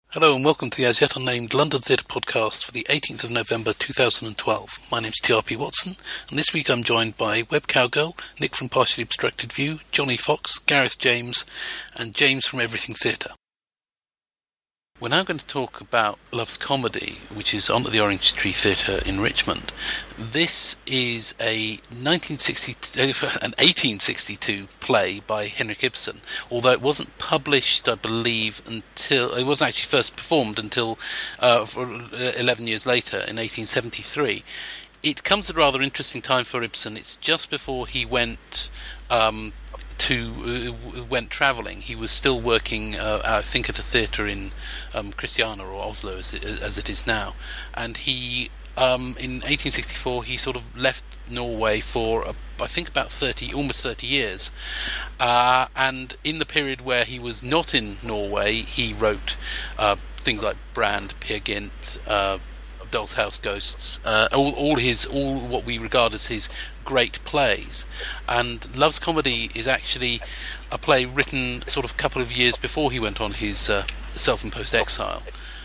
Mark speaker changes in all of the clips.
Speaker 1: Hello and welcome to the As Yet Unnamed London Theatre Podcast for the 18th of November 2012. My name's TRP Watson, and this week I'm joined by Web Cowgirl, Nick from Partially Obstructed View, Johnny Fox, Gareth James, and James from Everything Theatre. We're now going to talk about Love's Comedy, which is on at the Orange Tree Theatre in Richmond. This is an 1862 play by Henrik Ibsen, although it wasn't published, I believe, until it wasn't actually first performed until 11 years later in 1873. It comes at a rather interesting time for Ibsen. It's just before he went travelling. He was still working, I think, at a theatre in Christiania or Oslo, as it is now. And he, in 1864, he sort of left Norway for, I think, about almost 30 years. And in the period where he was not in Norway, he wrote things like Brand, Peer Gynt, Doll's House Ghosts, all what we regard as his great plays. And Love's Comedy is actually a play written sort of a couple of years before he went on his self-imposed exile,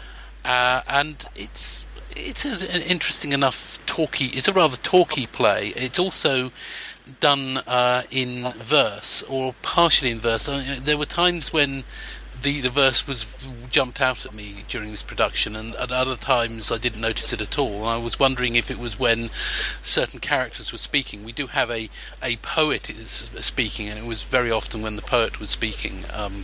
Speaker 1: and it's an interesting enough it's a rather talky play. It's also done in verse, or partially in verse. There were times when the verse was jumped out at me during this production, and at other times I didn't notice it at all. I was wondering if it was when certain characters were speaking. We do have a poet is speaking, and it was very often when the poet was speaking.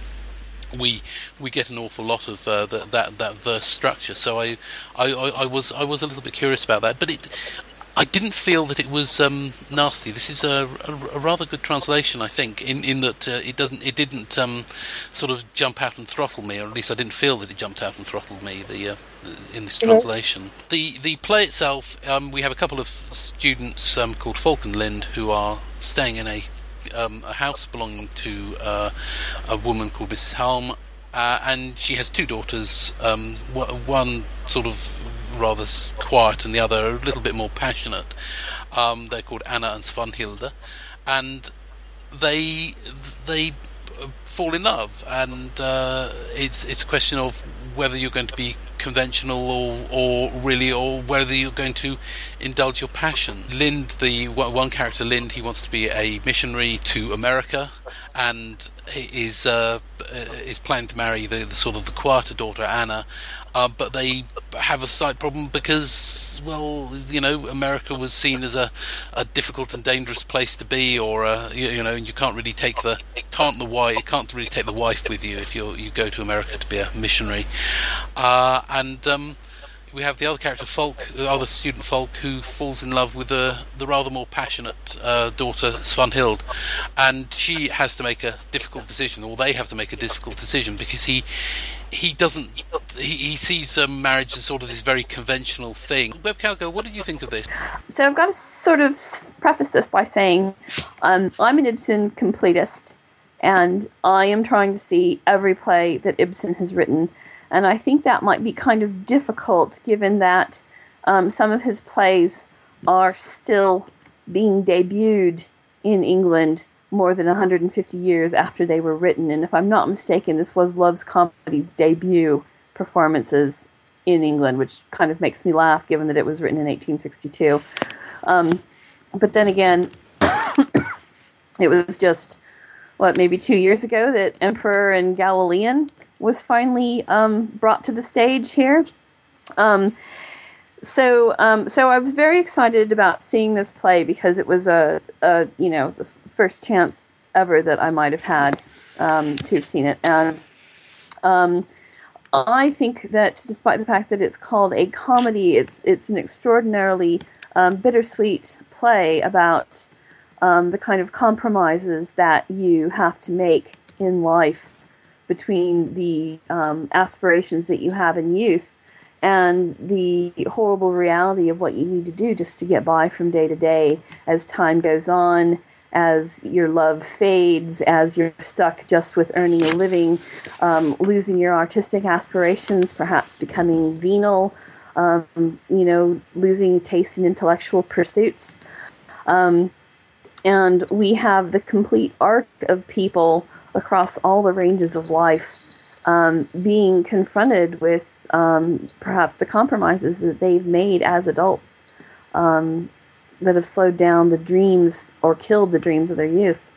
Speaker 1: We get an awful lot of that verse structure. So I was a little bit curious about that, but I didn't feel that it was nasty. This is a rather good translation, I think, in that it didn't sort of jump out and throttle me, or at least I didn't feel that it jumped out and throttled me. In this translation, the play itself, we have a couple of students called Falk and Lind who are staying in a house belonging to a woman called Mrs. Halm, and she has two daughters. One sort of rather quiet and the other a little bit more passionate. They're called Anna and Svanhilde, and they fall in love, and it's a question of whether you're going to be conventional or whether you're going to indulge your passion. Lind, the one character, Lind, he wants to be a missionary to America, and is planning to marry the sort of the quieter daughter, Anna, but they have a slight problem because, well, America was seen as a difficult and dangerous place to be, or you can't really take the wife with you if you go to America to be a missionary, and we have the other character, Falk, the other student Falk, who falls in love with the rather more passionate daughter, Svanhild, and she has to make a difficult decision, or they have to make a difficult decision, because he sees marriage as sort of this very conventional thing. Web Cowgirl, what did you think of this?
Speaker 2: So I've got to sort of preface this by saying I'm an Ibsen completist, and I am trying to see every play that Ibsen has written. And I think that might be kind of difficult, given that some of his plays are still being debuted in England more than 150 years after they were written. And if I'm not mistaken, this was Love's Comedy's debut performances in England, which kind of makes me laugh, given that it was written in 1862. But then again, it was just, maybe 2 years ago that Emperor and Galilean was finally brought to the stage here. So I was very excited about seeing this play, because it was the first chance ever that I might have had to have seen it. And I think that despite the fact that it's called a comedy, it's an extraordinarily bittersweet play about the kind of compromises that you have to make in life between the aspirations that you have in youth and the horrible reality of what you need to do just to get by from day to day as time goes on, as your love fades, as you're stuck just with earning a living, losing your artistic aspirations, perhaps becoming venal, losing taste in intellectual pursuits. And we have the complete arc of people across all the ranges of life being confronted with perhaps the compromises that they've made as adults that have slowed down the dreams or killed the dreams of their youth.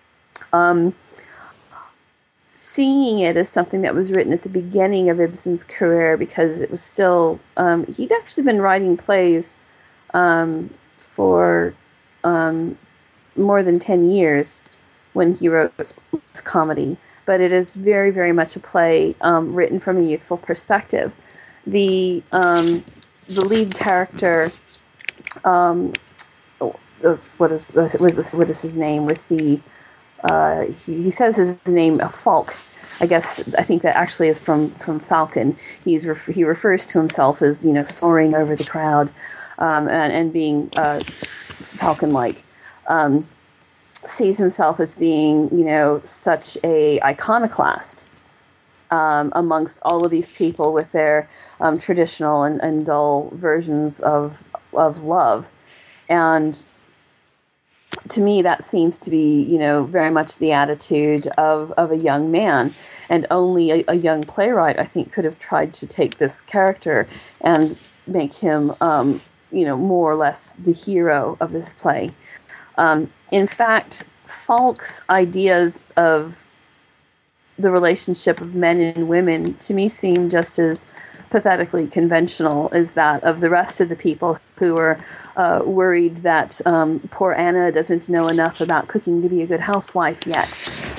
Speaker 2: Seeing it as something that was written at the beginning of Ibsen's career, because it was still, he'd actually been writing plays for more than 10 years when he wrote this comedy. But it is very, very much a play written from a youthful perspective. The lead character, what is his name? With the he says his name Falk. I think that actually is from Falcon. He refers to himself as soaring over the crowd and being Falcon-like. Sees himself as being, such a iconoclast amongst all of these people with their traditional and dull versions of love. And to me, that seems to be, very much the attitude of a young man. And only a young playwright, I think, could have tried to take this character and make him, more or less the hero of this play. In fact, Falk's ideas of the relationship of men and women, to me, seem just as pathetically conventional as that of the rest of the people who are worried that poor Anna doesn't know enough about cooking to be a good housewife yet.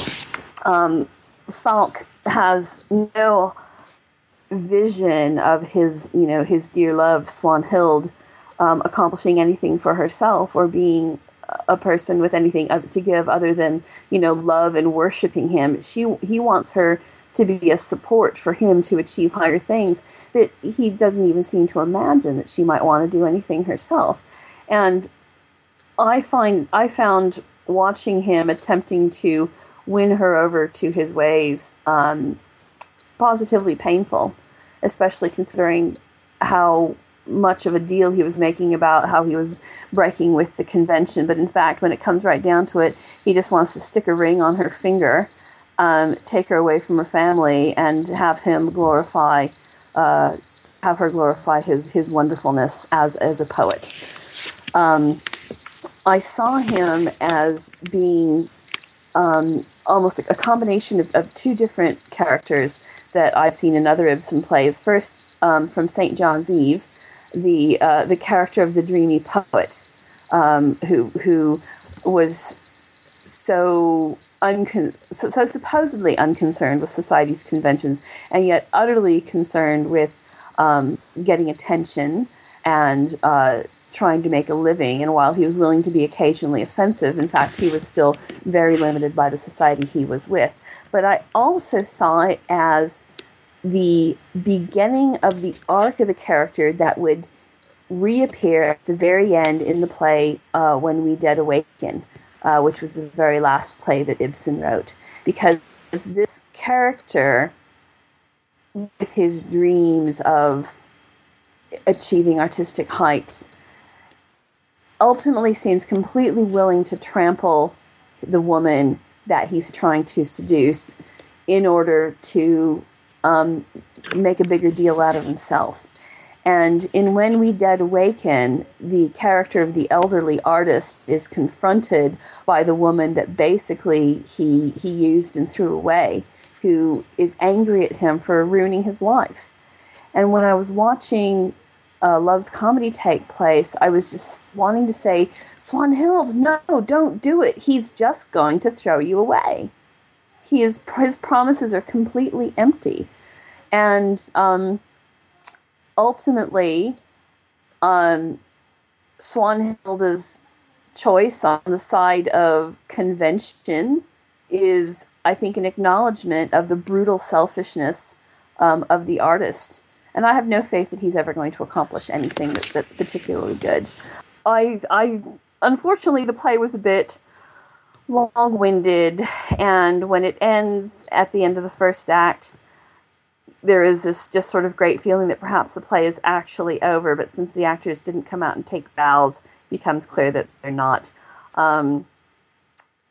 Speaker 2: Falk has no vision of his dear love, Swanhild, accomplishing anything for herself or being a person with anything to give other than, love and worshiping him. He wants her to be a support for him to achieve higher things, but he doesn't even seem to imagine that she might want to do anything herself. And I found watching him attempting to win her over to his ways positively painful, especially considering how much of a deal he was making about how he was breaking with the convention. But in fact, when it comes right down to it, he just wants to stick a ring on her finger, take her away from her family, and have her glorify his wonderfulness as a poet. I saw him as being almost a combination of two different characters that I've seen in other Ibsen plays. First, from St. John's Eve, the character of the dreamy poet, who was so supposedly unconcerned with society's conventions, and yet utterly concerned with getting attention and trying to make a living. And while he was willing to be occasionally offensive, in fact, he was still very limited by the society he was with. But I also saw it as the beginning of the arc of the character that would reappear at the very end in the play When We Dead Awaken, which was the very last play that Ibsen wrote. Because this character, with his dreams of achieving artistic heights, ultimately seems completely willing to trample the woman that he's trying to seduce in order to make a bigger deal out of himself. And in When We Dead Awaken, the character of the elderly artist is confronted by the woman that basically he used and threw away, who is angry at him for ruining his life. And when I was watching Love's Comedy take place, I was just wanting to say, Swanhild, no, don't do it. He's just going to throw you away. His promises are completely empty. And ultimately, Swanhild's choice on the side of convention is, I think, an acknowledgement of the brutal selfishness of the artist. And I have no faith that he's ever going to accomplish anything that's particularly good. Unfortunately, the play was a bit long-winded, and when it ends at the end of the first act, there is this just sort of great feeling that perhaps the play is actually over, but since the actors didn't come out and take bows, it becomes clear that they're not.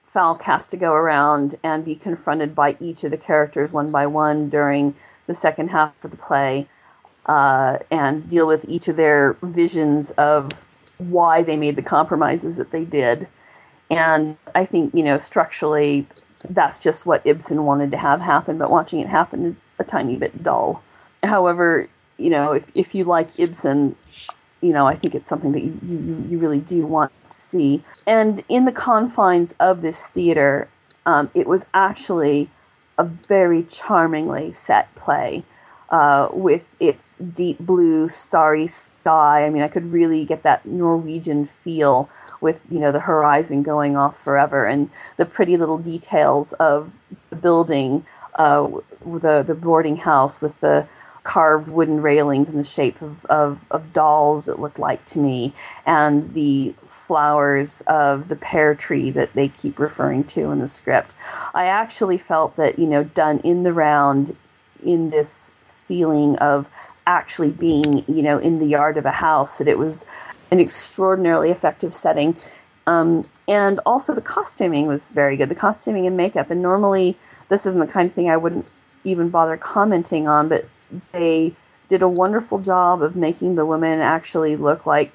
Speaker 2: Falk has to go around and be confronted by each of the characters one by one during the second half of the play, and deal with each of their visions of why they made the compromises that they did. And I think, structurally, that's just what Ibsen wanted to have happen, but watching it happen is a tiny bit dull. However, if you like Ibsen, I think it's something that you really do want to see. And in the confines of this theater, it was actually a very charmingly set play, with its deep blue, starry sky. I mean, I could really get that Norwegian feel with, the horizon going off forever, and the pretty little details of the building, the boarding house with the carved wooden railings in the shape of dolls, it looked like to me, and the flowers of the pear tree that they keep referring to in the script. I actually felt that, done in the round, in this feeling of actually being, in the yard of a house, that it was an extraordinarily effective setting. And also the costuming was very good. The costuming and makeup. And normally this isn't the kind of thing I wouldn't even bother commenting on, but they did a wonderful job of making the women actually look like,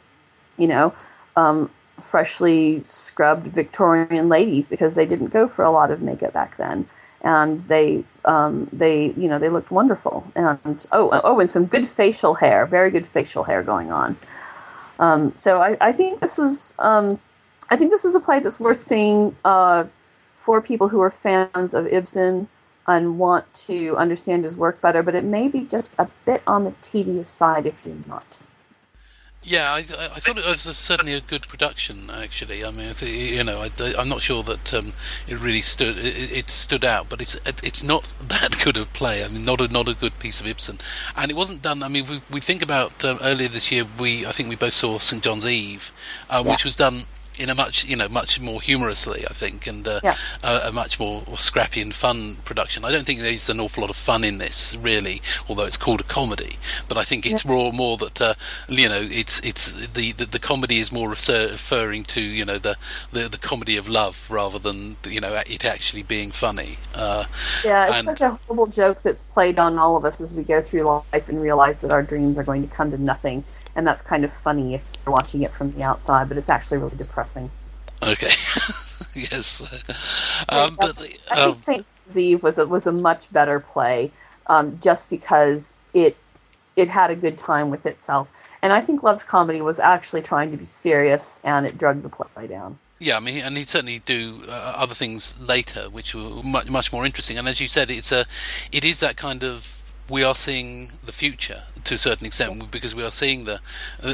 Speaker 2: freshly scrubbed Victorian ladies, because they didn't go for a lot of makeup back then. And they looked wonderful. And and some good facial hair, very good facial hair going on. So I think this was a play that's worth seeing for people who are fans of Ibsen and want to understand his work better. But it may be just a bit on the tedious side if you're not.
Speaker 1: Yeah, I thought it was certainly a good production. Actually, I mean, I'm not sure that it really stood out, but it's not that good a play. I mean, not a good piece of Ibsen, and it wasn't done. I mean, we think about earlier this year. I think we both saw St. John's Eve, which was done in a much more humorously, I think, and a much more scrappy and fun production. I don't think there's an awful lot of fun in this, really, although it's called a comedy. But I think it's more that it's the comedy is more referring to the comedy of love rather than it actually being funny.
Speaker 2: It's such a horrible joke that's played on all of us as we go through life and realize that our dreams are going to come to nothing. And that's kind of funny if you're watching it from the outside, but it's actually really depressing.
Speaker 1: Okay. Yes.
Speaker 2: I think St. Eve was a much better play, just because it had a good time with itself. And I think Love's Comedy was actually trying to be serious, and it drugged the play down.
Speaker 1: Yeah, I mean, and he'd certainly do other things later, which were much more interesting. And as you said, it is that kind of, we are seeing the future to a certain extent, because we are seeing the,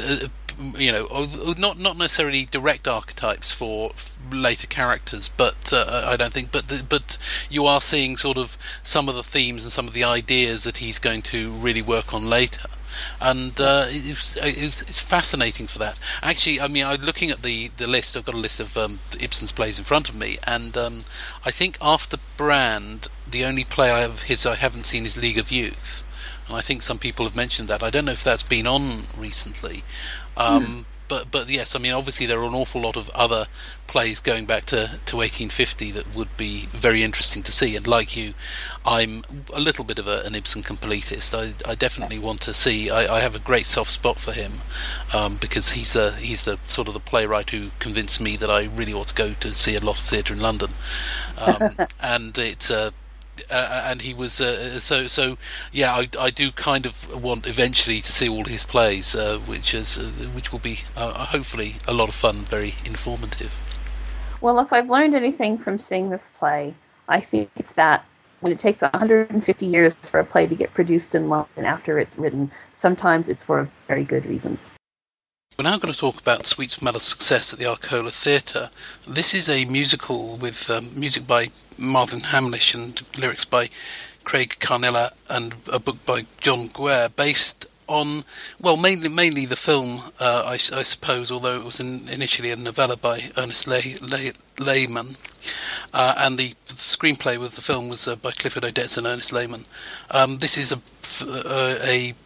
Speaker 1: not necessarily direct archetypes for later characters, but I don't think, but you are seeing sort of some of the themes and some of the ideas that he's going to really work on later. And it's fascinating for that. Actually, I mean, I'm looking at the list. I've got a list of Ibsen's plays in front of me, and I think after Brand, the only play of his I haven't seen is League of Youth, and I think some people have mentioned that. I don't know if that's been on recently. But yes, I mean, obviously there are an awful lot of other plays going back to 1850 that would be very interesting to see. And like you, I'm a little bit of an Ibsen completist. I definitely want to see. I have a great soft spot for him, because he's the sort of the playwright who convinced me that I really ought to go to see a lot of theatre in London, and it's. And he was yeah. I do kind of want eventually to see all his plays, which will be hopefully a lot of fun, very informative.
Speaker 2: Well, if I've learned anything from seeing this play, I think it's that when it takes 150 years for a play to get produced in London after it's written, sometimes it's for a very good reason.
Speaker 1: We're now going to talk about Sweet Smell of Success at the Arcola Theatre. This is a musical with music by Marvin Hamlish and lyrics by Craig Carnella and a book by John Guare, based on, well, mainly the film, I suppose, although it was initially a novella by Ernest Lehman, and the screenplay with the film was by Clifford Odets and Ernest Lehman. This is a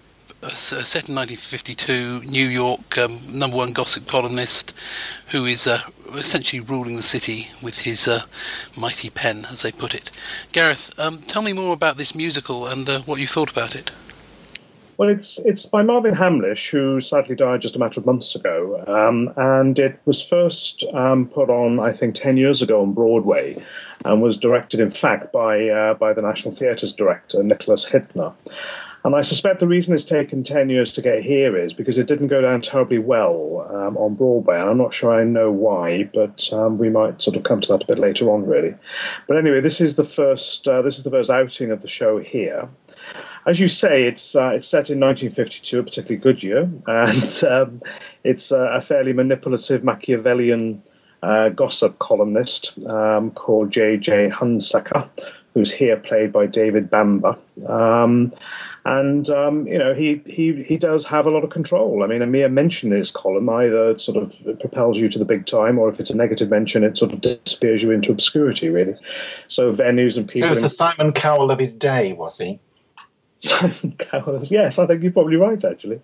Speaker 1: set in 1952, New York, number one gossip columnist, who is essentially ruling the city with his mighty pen, as they put it. Gareth, tell me more about this musical and what you thought about it.
Speaker 3: Well, it's by Marvin Hamlish, who sadly died just a matter of months ago, and it was first put on, I think, 10 years ago on Broadway, and was directed, in fact, by the National Theatre's director, Nicholas Hytner. And I suspect the reason it's taken 10 years to get here is because it didn't go down terribly well on Broadway, and I'm not sure I know why, but we might sort of come to that a bit later on, really. But anyway, this is the first outing of the show here. As you say, it's set in 1952, a particularly good year, and it's a fairly manipulative Machiavellian gossip columnist called J.J. Hunsaker, who's here played by David Bamber. He does have a lot of control. I mean, a mere mention in his column either sort of propels you to the big time, or if it's a negative mention, it sort of disappears you into obscurity, really. So venues and people...
Speaker 4: So it was the Simon Cowell of his day, was he?
Speaker 3: Simon Cowell, yes, I think you're probably right, actually.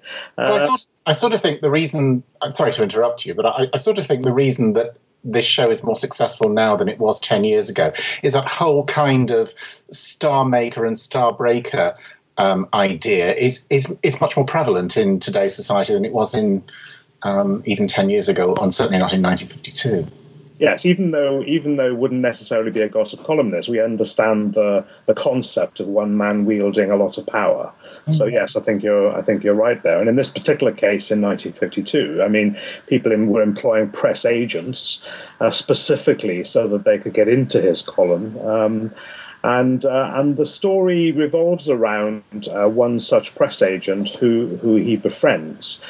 Speaker 4: I sort of think the reason... I'm sorry to interrupt you, but I sort of think the reason that this show is more successful now than it was 10 years ago is that whole kind of star maker and star breaker idea is much more prevalent in today's society than it was in even 10 years ago, and certainly not in 1952.
Speaker 3: Yes, even though it wouldn't necessarily be a gossip columnist, we understand the concept of one man wielding a lot of power. Mm-hmm. So yes, I think you're right there. And in this particular case, in 1952, I mean, people were employing press agents specifically so that they could get into his column. And the story revolves around one such press agent who he befriends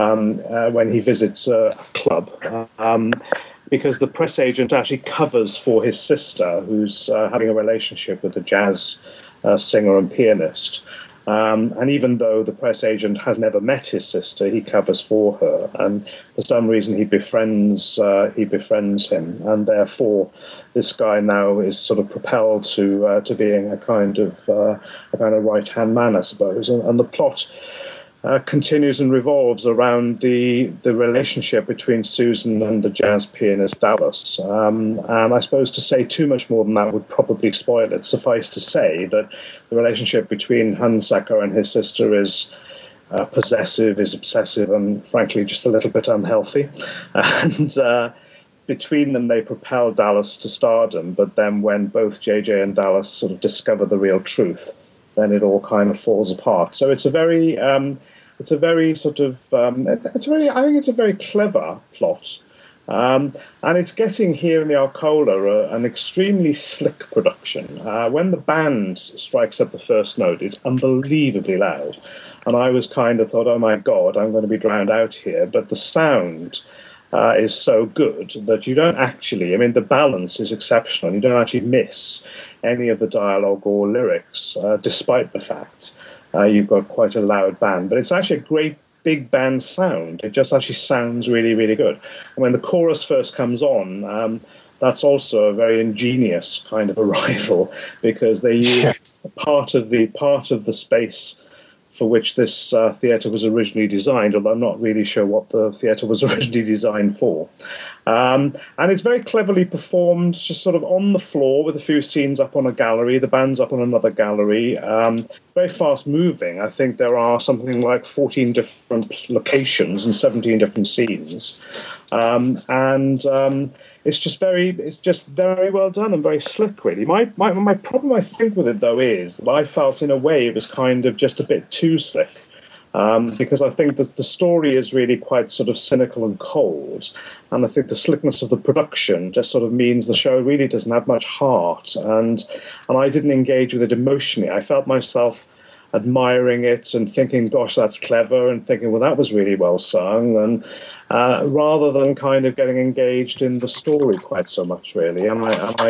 Speaker 3: when he visits a club. Because the press agent actually covers for his sister, who's having a relationship with a jazz singer and pianist. And even though the press agent has never met his sister, he covers for her. And for some reason, he befriends him. And therefore, this guy now is sort of propelled to being a kind of right-hand man, I suppose. And the plot continues and revolves around the relationship between Susan and the jazz pianist Dallas. And I suppose to say too much more than that would probably spoil it. Suffice to say that the relationship between Hunsaker and his sister is possessive, is obsessive, and frankly just a little bit unhealthy. And between them, they propel Dallas to stardom. But then when both JJ and Dallas sort of discover the real truth, then it all kind of falls apart. So it's a very clever plot. And it's getting here in the Arcola an extremely slick production. When the band strikes up the first note, it's unbelievably loud. And I was kind of thought, oh my God, I'm going to be drowned out here. But the sound is so good that you don't actually, I mean, the balance is exceptional. You don't actually miss any of the dialogue or lyrics, despite the fact you've got quite a loud band. But it's actually a great big band sound. It just actually sounds really, really good. And when the chorus first comes on, that's also a very ingenious kind of arrival, because they use part of the space for which this theatre was originally designed, although I'm not really sure what the theatre was originally designed for. And it's very cleverly performed, just sort of on the floor with a few scenes up on a gallery. The band's up on another gallery. Very fast moving. I think there are something like 14 different locations and 17 different scenes. It's just very well done and very slick, really. My problem, I think, with it, though, is that I felt, in a way, it was kind of just a bit too slick. Because I think that the story is really quite sort of cynical and cold. And I think the slickness of the production just sort of means the show really doesn't have much heart. And I didn't engage with it emotionally. I felt myself admiring it and thinking, gosh, that's clever, and thinking, well, that was really well sung, and rather than kind of getting engaged in the story quite so much, really. And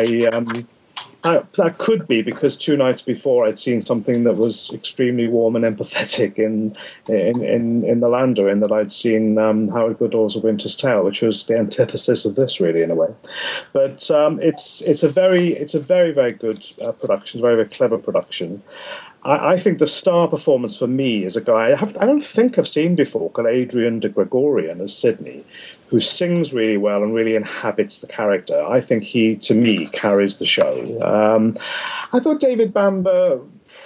Speaker 3: that could be because 2 nights before I'd seen something that was extremely warm and empathetic in The Lander, in that I'd seen Howard Goodall's A Winter's Tale, which was the antithesis of this, really, in a way. But it's a very, very good production, very, very clever production. I think the star performance for me is a guy I don't think I've seen before, called Adrian de Gregorian as Sidney, who sings really well and really inhabits the character. I think he, to me, carries the show. I thought David Bamber,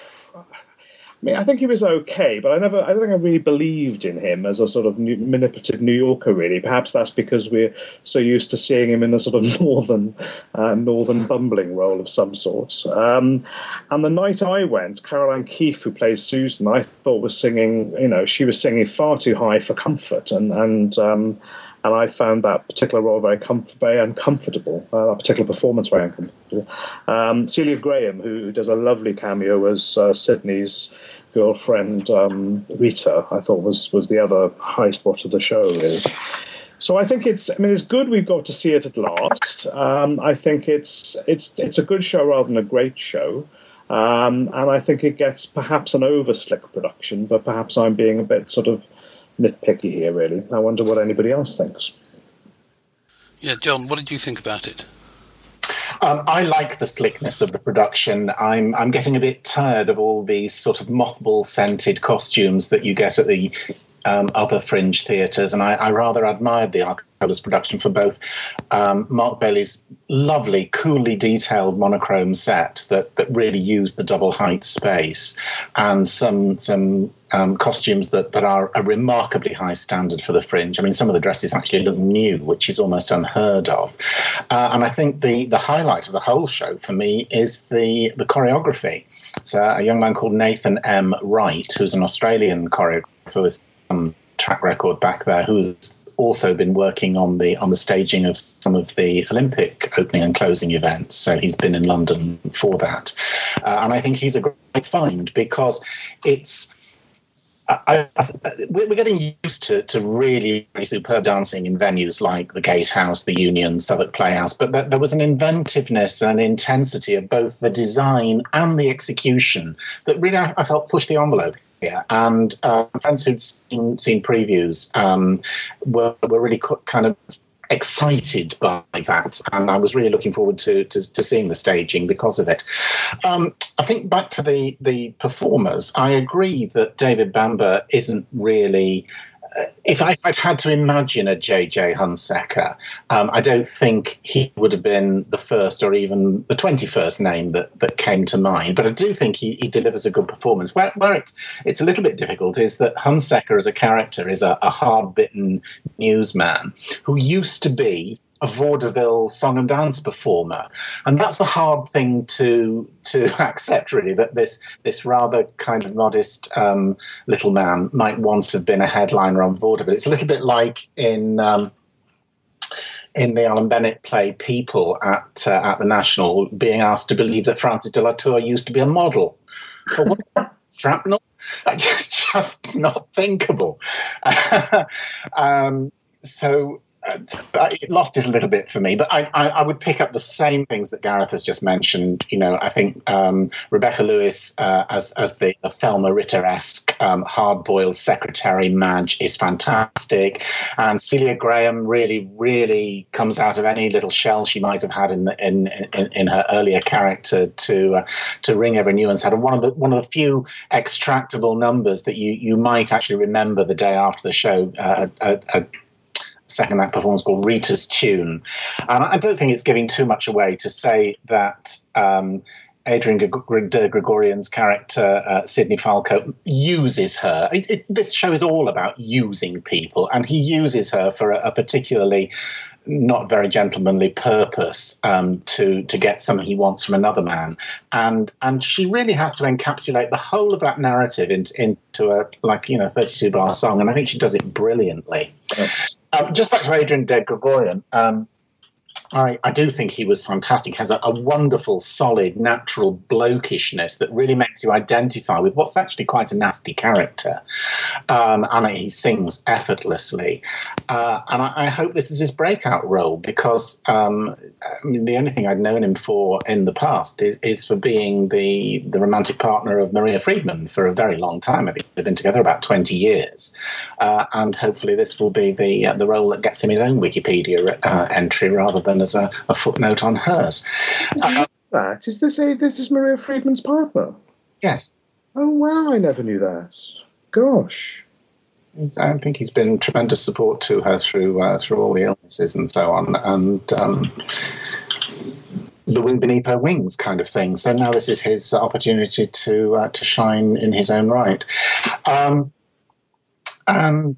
Speaker 3: I think he was okay, but I don't think I really believed in him as a sort of manipulative New Yorker, really. Perhaps that's because we're so used to seeing him in a sort of northern bumbling role of some sort. And the night I went, Caroline Keefe, who plays Susan, I thought was singing, she was singing far too high for comfort, and I found that particular role very uncomfortable, that particular performance very uncomfortable. Celia Graham, who does a lovely cameo as Sidney's girlfriend, Rita, I thought was the other high spot of the show, really. So I think it's good we've got to see it at last. I think it's a good show rather than a great show. And I think it gets perhaps an over-slick production, but perhaps I'm being a bit sort of nitpicky here, really. I wonder what anybody else thinks.
Speaker 1: Yeah, John, what did you think about it?
Speaker 4: I like the slickness of the production. I'm getting a bit tired of all these sort of mothball-scented costumes that you get at the other fringe theatres, and I rather admired the Arcobus production for both Mark Bailey's lovely, coolly detailed monochrome set that really used the double height space, and some costumes that are a remarkably high standard for the fringe. I mean, some of the dresses actually look new, which is almost unheard of. And I think the highlight of the whole show for me is the choreography. So a young man called Nathan M. Wright, who's an Australian choreographer with some track record back there, who's also been working on the staging of some of the Olympic opening and closing events. So he's been in London for that. And I think he's a great find because it's... we're getting used to really, really superb dancing in venues like the Gatehouse, the Union, Southwark Playhouse, but there was an inventiveness and an intensity of both the design and the execution that really I felt pushed the envelope here. And friends who'd seen previews were really kind of excited by that, and I was really looking forward to seeing the staging because of it. I think back to the performers, I agree that David Bamber isn't really... if I'd had to imagine a J.J. Hunsaker, I don't think he would have been the first or even the 21st name that came to mind. But I do think he delivers a good performance. Where it's a little bit difficult is that Hunsaker as a character is a hard-bitten newsman who used to be a vaudeville song and dance performer, and that's the hard thing to accept, really, that this rather kind of modest little man might once have been a headliner on vaudeville. It's a little bit like in the Alan Bennett play People at the National, being asked to believe that Francis de la Tour used to be a model. For what? Shrapnel? Just not thinkable. It lost it a little bit for me, but I would pick up the same things that Gareth has just mentioned. I think Rebecca Lewis as the Thelma Ritter-esque hard-boiled secretary Madge is fantastic, and Celia Graham really, really comes out of any little shell she might have had in her earlier character to ring every nuance out of one of the few extractable numbers that you might actually remember the day after the show. A second act performance called Rita's Tune. And I don't think it's giving too much away to say that Adrian de Gregorian's character, Sidney Falco, uses her. This show is all about using people, and he uses her for a particularly not very gentlemanly purpose to get something he wants from another man, and she really has to encapsulate the whole of that narrative into a 32 bar song, and I think she does it brilliantly. Just back to Adrian de Gregorian. I do think he was fantastic. He has a wonderful, solid, natural blokishness that really makes you identify with what's actually quite a nasty character. And he sings effortlessly. And I hope this is his breakout role because the only thing I'd known him for in the past is for being the romantic partner of Maria Friedman for a very long time. I think they've been together about 20 years. And hopefully this will be the role that gets him his own Wikipedia entry rather than as a footnote on hers.
Speaker 3: Is this Maria Friedman's partner?
Speaker 4: Yes.
Speaker 3: Oh, wow, I never knew that. Gosh.
Speaker 4: I think he's been tremendous support to her through all the illnesses and so on, and the wind beneath her wings kind of thing. So now this is his opportunity to shine in his own right. And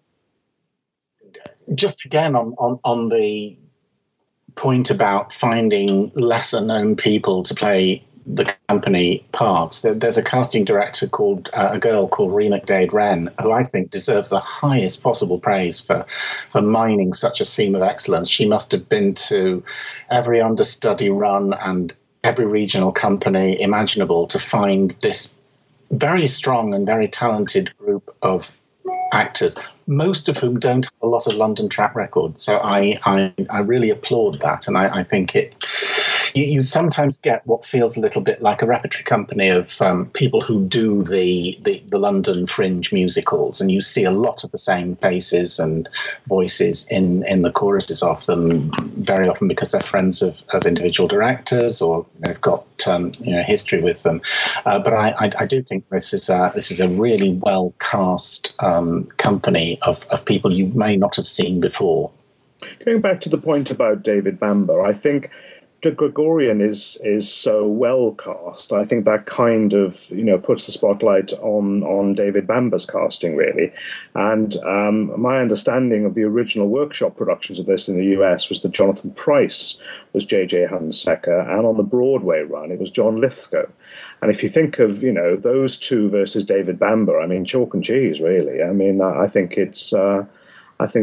Speaker 4: just again on the point about finding lesser known people to play the company parts, there's a casting director called a girl called Rhea McDade Wren, who I think deserves the highest possible praise for mining such a seam of excellence. She must have been to every understudy run and every regional company imaginable to find this very strong and very talented group of actors, most of whom don't have a lot of London track record. So I really applaud that, and I think you sometimes get what feels a little bit like a repertory company of people who do the London fringe musicals, and you see a lot of the same faces and voices in the choruses of them, very often because they're friends of individual directors or they've got history with them. But I do think this is a really well cast company of people you may not have seen before.
Speaker 3: Going back to the point about David Bamber, I think the Gregorian is so well cast. I think that kind of puts the spotlight on David Bamber's casting, really. And my understanding of the original workshop productions of this in the US was that Jonathan Pryce was J.J. Hunsaker, and on the Broadway run it was John Lithgow. And if you think of those two versus David Bamber, I mean, chalk and cheese, really. I mean, I think it's both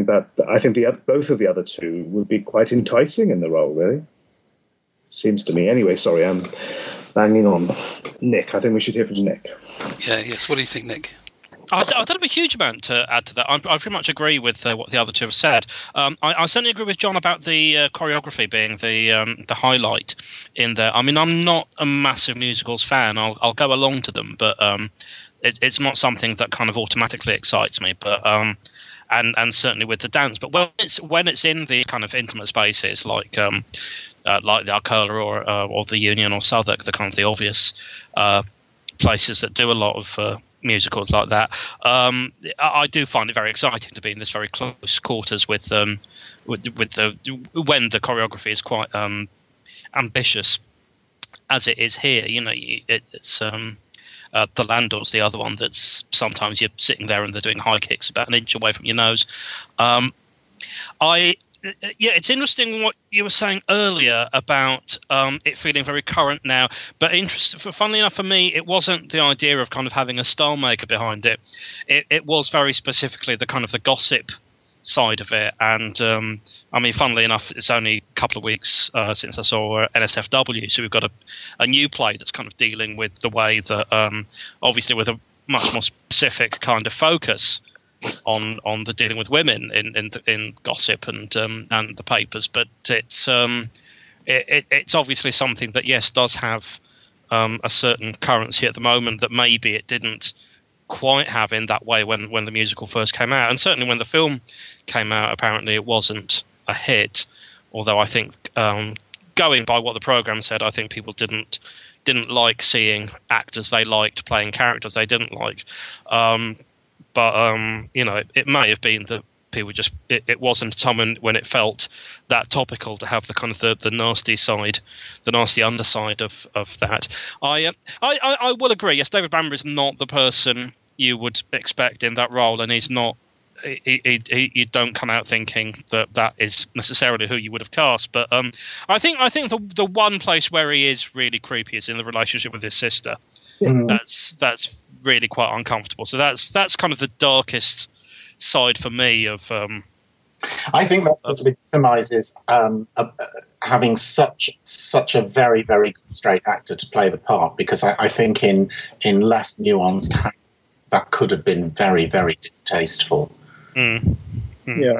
Speaker 3: of the other two would be quite enticing in the role, really. Seems to me. Anyway, sorry, I'm banging on. Nick, I think we should hear from Nick.
Speaker 1: Yeah, yes. What do you think, Nick?
Speaker 5: I don't have a huge amount to add to that. I pretty much agree with what the other two have said. I certainly agree with John about the choreography being the highlight in there. I mean, I'm not a massive musicals fan. I'll go along to them, but it's not something that kind of automatically excites me. But and certainly with the dance. But when it's in the kind of intimate spaces like the Arcola or the Union or Southwark, the kind of the obvious places that do a lot of musicals like that, I do find it very exciting to be in this very close quarters with the when the choreography is quite ambitious, as it is here. It's the Landau's the other one that's sometimes you're sitting there and they're doing high kicks about an inch away from your nose. It's interesting what you were saying earlier about it feeling very current now. But funnily enough, for me, it wasn't the idea of kind of having a style maker behind it. It was very specifically the kind of the gossip side of it. And I mean, funnily enough, it's only a couple of weeks since I saw NSFW, so we've got a new play that's kind of dealing with the way that, obviously, with a much more specific kind of focus on the dealing with women in gossip and the papers, but it's obviously something that does have a certain currency at the moment that maybe it didn't quite have in that way when the musical first came out, and certainly when the film came out, apparently it wasn't a hit. Although I think going by what the program said, I think people didn't like seeing actors they liked playing characters they didn't like. But it may have been that people just it wasn't time when it felt that topical to have the kind of the nasty side, the nasty underside of that. I will agree. Yes, David Bamber is not the person you would expect in that role, and he's not. You don't come out thinking that is necessarily who you would have cast. But I think the one place where he is really creepy is in the relationship with his sister. That's really quite uncomfortable. So that's kind of the darkest side for me of.
Speaker 4: I think that sort of legitimizes having such a very, very good straight actor to play the part, because I think in less nuanced hands that could have been very, very distasteful.
Speaker 3: Yeah.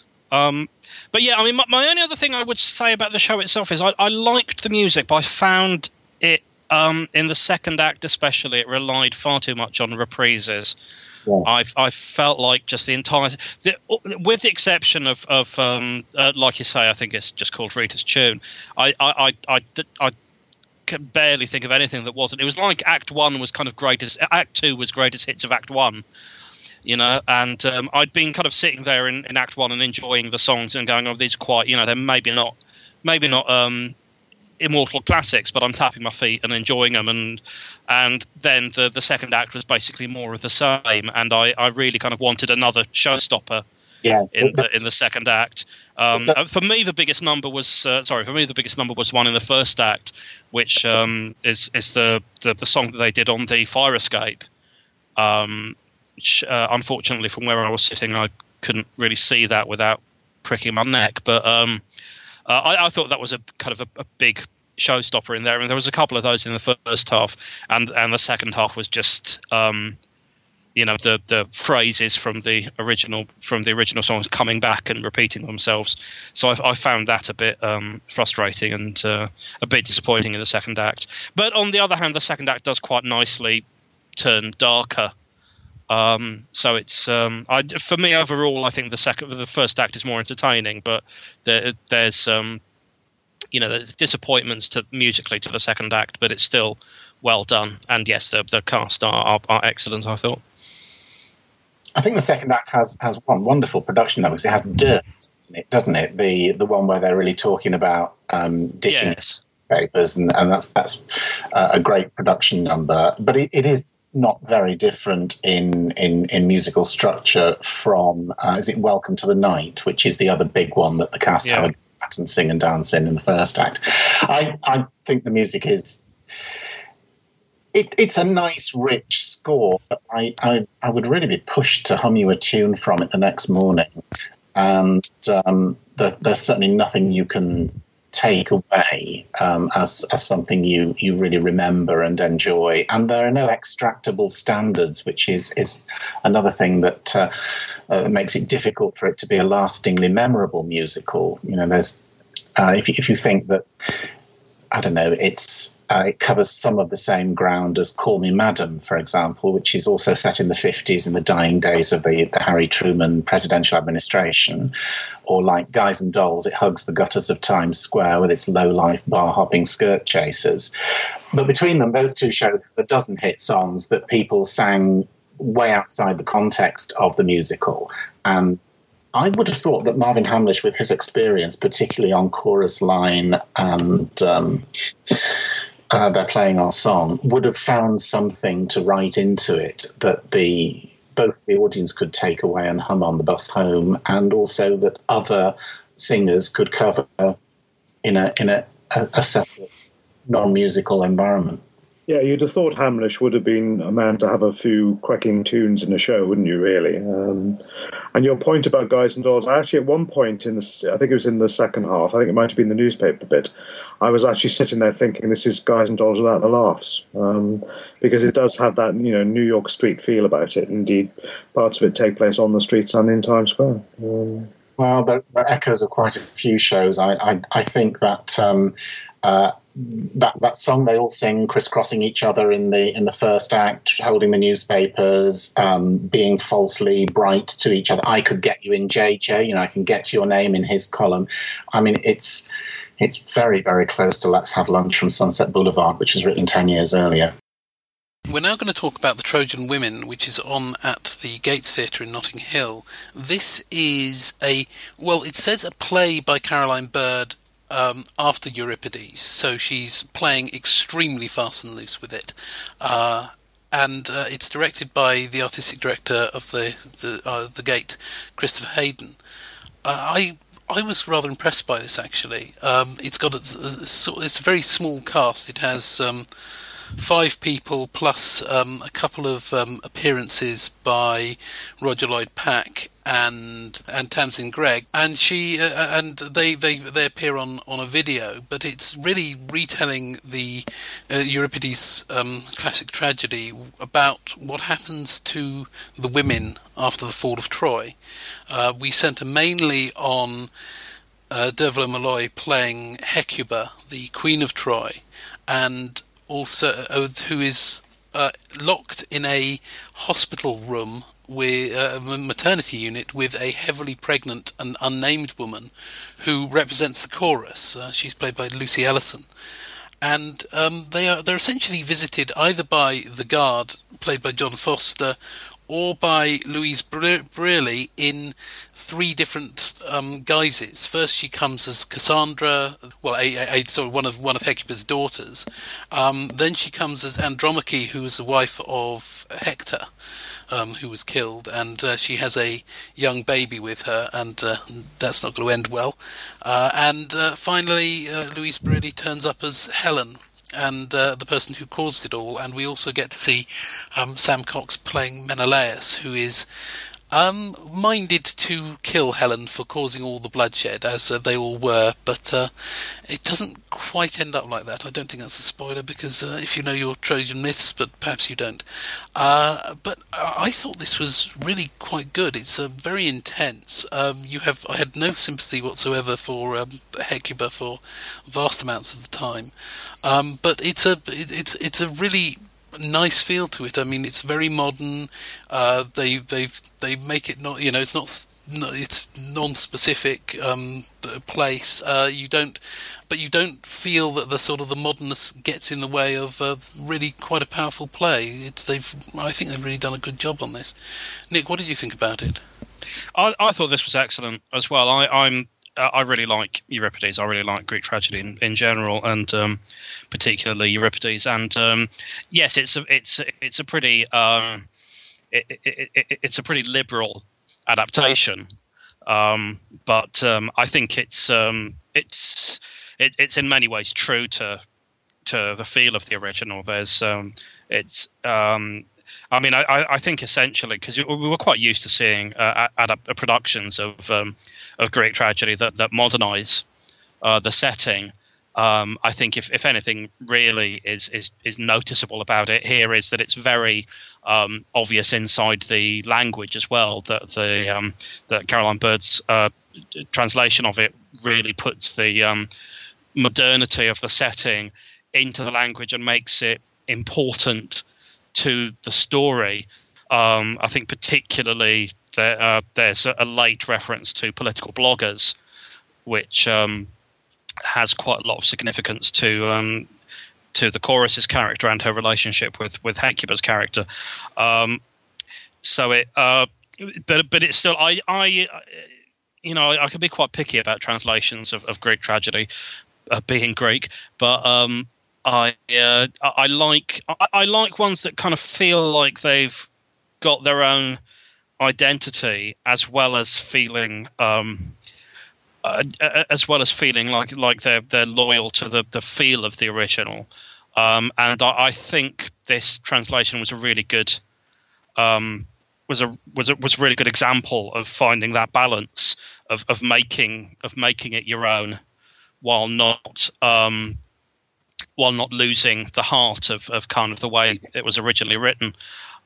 Speaker 5: But yeah, I mean, my only other thing I would say about the show itself is I liked the music, but I found it in the second act especially, it relied far too much on reprises. Yes. I felt like just the entire, with the exception of like you say, I think it's just called Rita's Tune. I can barely think of anything that wasn't. It was like Act 1 was kind of Act 2 was greatest hits of Act 1. And I'd been kind of sitting there in Act 1 and enjoying the songs and going, oh, these are quite, they're maybe not immortal classics, but I'm tapping my feet and enjoying them. And then the second act was basically more of the same, and I really kind of wanted another showstopper.
Speaker 4: Yes,
Speaker 5: in the second act. For me, the biggest number was one in the first act, which is the song that they did on the fire escape. Which, unfortunately, from where I was sitting, I couldn't really see that without pricking my neck. But I thought that was a kind of a big showstopper in there, and there was a couple of those in the first half, and the second half was just the phrases from the original songs coming back and repeating themselves. So I found that a bit frustrating and a bit disappointing in the second act. But on the other hand, the second act does quite nicely turn darker. So it's for me overall, I think the first act is more entertaining, but there's there's disappointments musically to the second act, but it's still well done. And yes, the cast are excellent, I thought.
Speaker 4: I think the second act has one wonderful production number because it has dirt in it, doesn't it? The one where they're really talking about ditching papers, and that's a great production number. But it is not very different in musical structure from is it Welcome to the Night, which is the other big one that the cast have a and sing and dance in the first act. I think the music is it's a nice rich score, but I would really be pushed to hum you a tune from it the next morning, and there's certainly nothing you can take away as something you really remember and enjoy, and there are no extractable standards, which is another thing that makes it difficult for it to be a lastingly memorable musical. There's if you think that, I don't know, it covers some of the same ground as Call Me Madam, for example, which is also set in the 50s in the dying days of the Harry Truman presidential administration, or like Guys and Dolls, it hugs the gutters of Times Square with its low-life bar-hopping skirt chasers. But between them, those two shows have a dozen hit songs that people sang way outside the context of the musical. And I would have thought that Marvin Hamlish, with his experience, particularly on chorus line and they're playing our song, would have found something to write into it that both the audience could take away and hum on the bus home, and also that other singers could cover in a separate non-musical environment.
Speaker 3: Yeah, you'd have thought Hamlish would have been a man to have a few cracking tunes in a show, wouldn't you, really? And your point about Guys and Dolls, actually at one point I think it was in the second half, I think it might have been the newspaper bit, I was actually sitting there thinking this is Guys and Dolls without the laughs, because it does have that New York street feel about it. Indeed, parts of it take place on the streets and in Times Square.
Speaker 4: Well, there are echoes of quite a few shows. I think that that song they all sing, crisscrossing each other in the first act, holding the newspapers, being falsely bright to each other. I could get you in JJ, I can get your name in his column. I mean, it's very, very close to Let's Have Lunch from Sunset Boulevard, which was written 10 years earlier.
Speaker 1: We're now going to talk about The Trojan Women, which is on at the Gate Theatre in Notting Hill. This is it says a play by Caroline Bird after Euripides, so she's playing extremely fast and loose with it, and it's directed by the artistic director of the Gate, Christopher Hayden. I was rather impressed by this, actually. It's got it's a very small cast. It has 5 people plus a couple of appearances by Roger Lloyd Pack and Tamsin Greig, and she and they appear on a video, but it's really retelling the Euripides classic tragedy about what happens to the women after the fall of Troy. We centre mainly on Dervla Malloy playing Hecuba, the Queen of Troy, and also who is locked in a hospital room with a maternity unit with a heavily pregnant and unnamed woman who represents the chorus. She's played by Lucy Ellison, and they're essentially visited either by the guard, played by John Foster, or by Louise Brearley in 3 different guises. First, she comes as Cassandra, well, one of Hecuba's daughters. Then she comes as Andromache, who is the wife of Hector, who was killed, and she has a young baby with her, and that's not going to end well. And finally, Louise Brearley turns up as Helen, and the person who caused it all. And we also get to see Sam Cox playing Menelaus, who is minded to kill Helen for causing all the bloodshed, as they all were, but it doesn't quite end up like that. I don't think that's a spoiler, because if you know your Trojan myths, but perhaps you don't. But I thought this was really quite good. It's very intense. I had no sympathy whatsoever for Hecuba for vast amounts of the time, but it's a really nice feel to it. I mean, it's very modern. They make it not, it's non-specific place. You don't feel that the sort of the modernness gets in the way of really quite a powerful play. I think they've really done a good job on this. Nick, what did you think about it?
Speaker 5: I thought this was excellent as well. I really like Euripides. I really like Greek tragedy in general, and particularly Euripides. And yes, it's a pretty it's a pretty liberal adaptation, but I think it's in many ways true to the feel of the original. I mean, I think essentially, because we were quite used to seeing productions of Greek tragedy that modernise the setting. I think if anything really is noticeable about it here is that it's very obvious inside the language as well. That Caroline Bird's translation of it really puts the modernity of the setting into the language and makes it important to the story. I think particularly there's a late reference to political bloggers, which has quite a lot of significance to the chorus's character and her relationship with Hecuba's character. But it's still I can be quite picky about translations of Greek tragedy, being Greek, but I like ones that kind of feel like they've got their own identity, as well as feeling like they're loyal to the feel of the original. And I think this translation was a really good was a really good example of finding that balance of making it your own while not losing the heart of kind of the way it was originally written.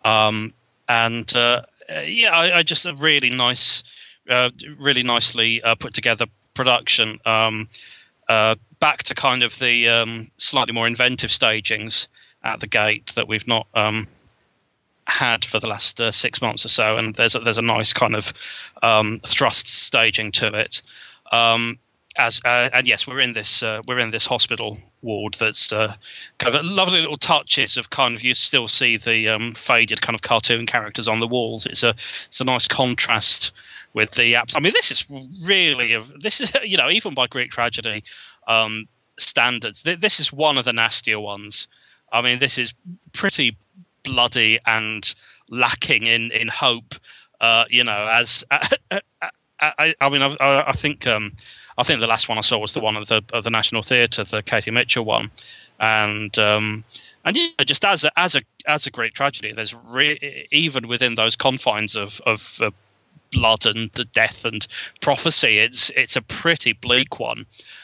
Speaker 5: I just a really nice, really nicely put together production. Back to kind of the slightly more inventive stagings at the gate that we've not had for the last 6 months or so, and there's a nice kind of thrust staging to it. And yes, we're in this hospital ward that's kind of lovely little touches of kind of, you still see the faded kind of cartoon characters on the walls. It's a nice contrast with the apps. I mean, this is even by Greek tragedy standards, this is one of the nastier ones. I mean, this is pretty bloody and lacking in hope. I think the last one I saw was the one of the National Theatre, the Katie Mitchell one, and just as a Greek tragedy, there's even within those confines of blood and death and prophecy, it's a pretty bleak one.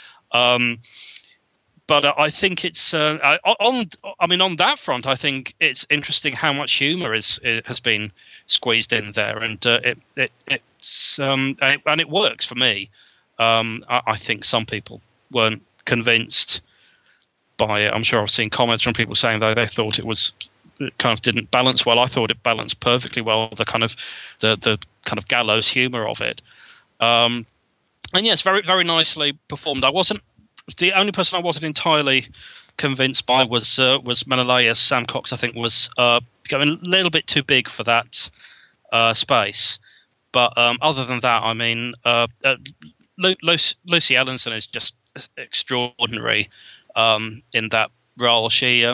Speaker 5: But I think it's on that front, I think it's interesting how much humour has been squeezed in there, and it works for me. I think some people weren't convinced by it. I'm sure I've seen comments from people saying they thought it kind of didn't balance well. I thought it balanced perfectly well, the kind of gallows humour of it. And yes, very, very nicely performed. The only person I wasn't entirely convinced by was Menelaus. Sam Cox, I think, was going a little bit too big for that space. But other than that, I mean, Lucy Ellenson is just extraordinary in that role. She's.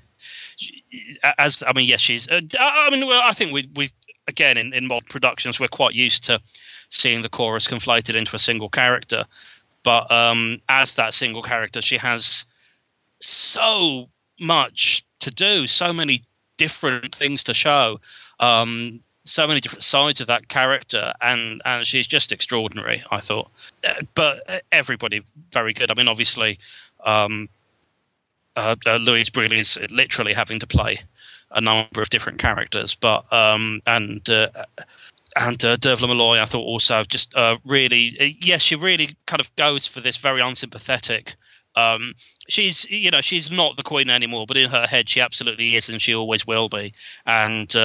Speaker 5: I think we again in modern productions we're quite used to seeing the chorus conflated into a single character, but as that single character, she has so much to do, so many different things to show. So many different sides of that character, and she's just extraordinary, I thought. But everybody very good. I mean, obviously, Louise Brealey is literally having to play a number of different characters, but and Dervla Malloy, I thought also just really, yes, she really kind of goes for this very unsympathetic. She's not the queen anymore, but in her head she absolutely is, and she always will be, and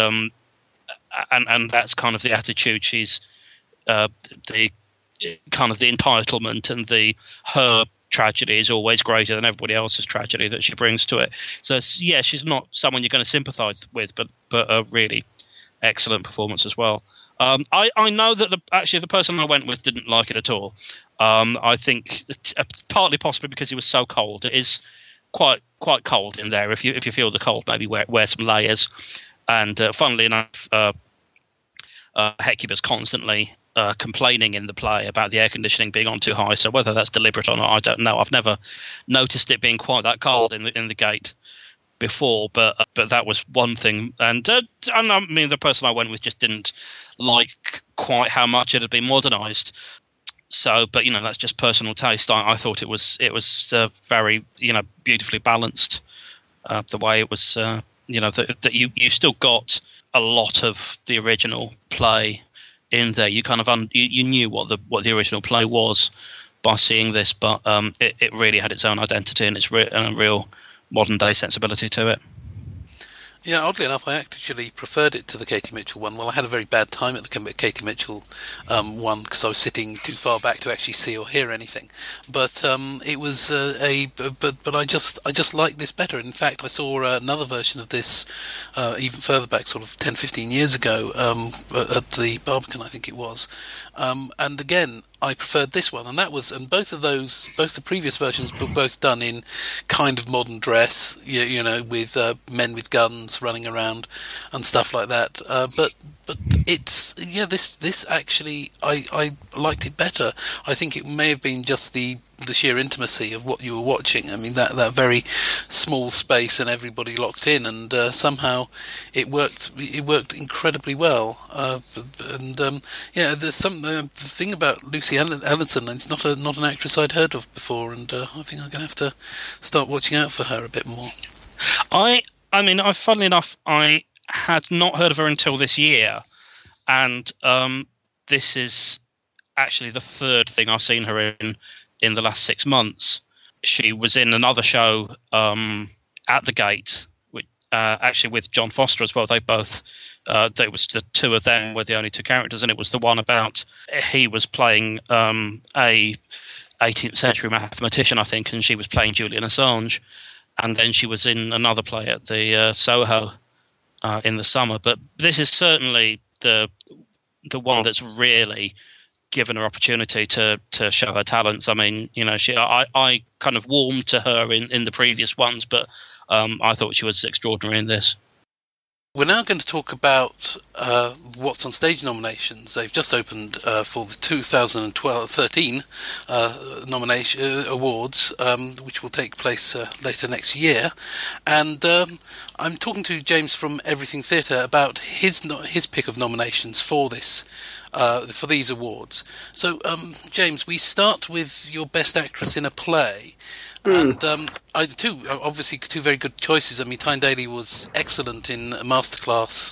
Speaker 5: that's kind of the attitude. She's the kind of the entitlement, and her tragedy is always greater than everybody else's tragedy that she brings to it. So yeah, she's not someone you're going to sympathise with, but a really excellent performance as well. I know that the person I went with didn't like it at all. I think partly possibly because he was so cold. It is quite cold in there. If you feel the cold, maybe wear some layers. And funnily enough, Hecuba's constantly complaining in the play about the air conditioning being on too high. So whether that's deliberate or not, I don't know. I've never noticed it being quite that cold in the gate before, but that was one thing. And I mean, the person I went with just didn't like quite how much it had been modernised. So, but that's just personal taste. I thought it was very beautifully balanced. The way it was, that you still got a lot of the original play in there. You kind of you knew what the original play was by seeing this, but it really had its own identity and its real modern day sensibility to it.
Speaker 1: Yeah, oddly enough, I actually preferred it to the Katie Mitchell one. Well, I had a very bad time at the Katie Mitchell one because I was sitting too far back to actually see or hear anything. But it was but I just like this better. In fact, I saw another version of this even further back, sort of 10, 15 years ago at the Barbican, I think it was. And again, I preferred this one, and both the previous versions were both done in kind of modern dress, with men with guns running around and stuff like that. But it's this actually I liked it better. I think it may have been just the sheer intimacy of what you were watching. I mean, that very small space and everybody locked in, and somehow it worked incredibly well. There's the thing about Lucy Ellenson, it's not an actress I'd heard of before, and I think I'm going to have to start watching out for her a bit more.
Speaker 5: I mean, funnily enough, I had not heard of her until this year, and this is actually the third thing I've seen her in the last 6 months. She was in another show at the Gate, actually with John Foster as well. They both, there was the two of them were the only two characters, and it was the one about he was playing a 18th century mathematician, I think, and she was playing Julian Assange. And then she was in another play at the Soho in the summer. But this is certainly the one that's really given her opportunity to show her talents. I mean, I kind of warmed to her in the previous ones, but I thought she was extraordinary in this.
Speaker 1: We're now going to talk about What's on Stage nominations. They've just opened for the 2013 nomination awards, which will take place later next year. And I'm talking to James from Everything Theatre about his pick of nominations for this. For these awards. So, James, we start with your Best Actress in a Play. And obviously two very good choices. I mean, Tyne Daly was excellent in Masterclass.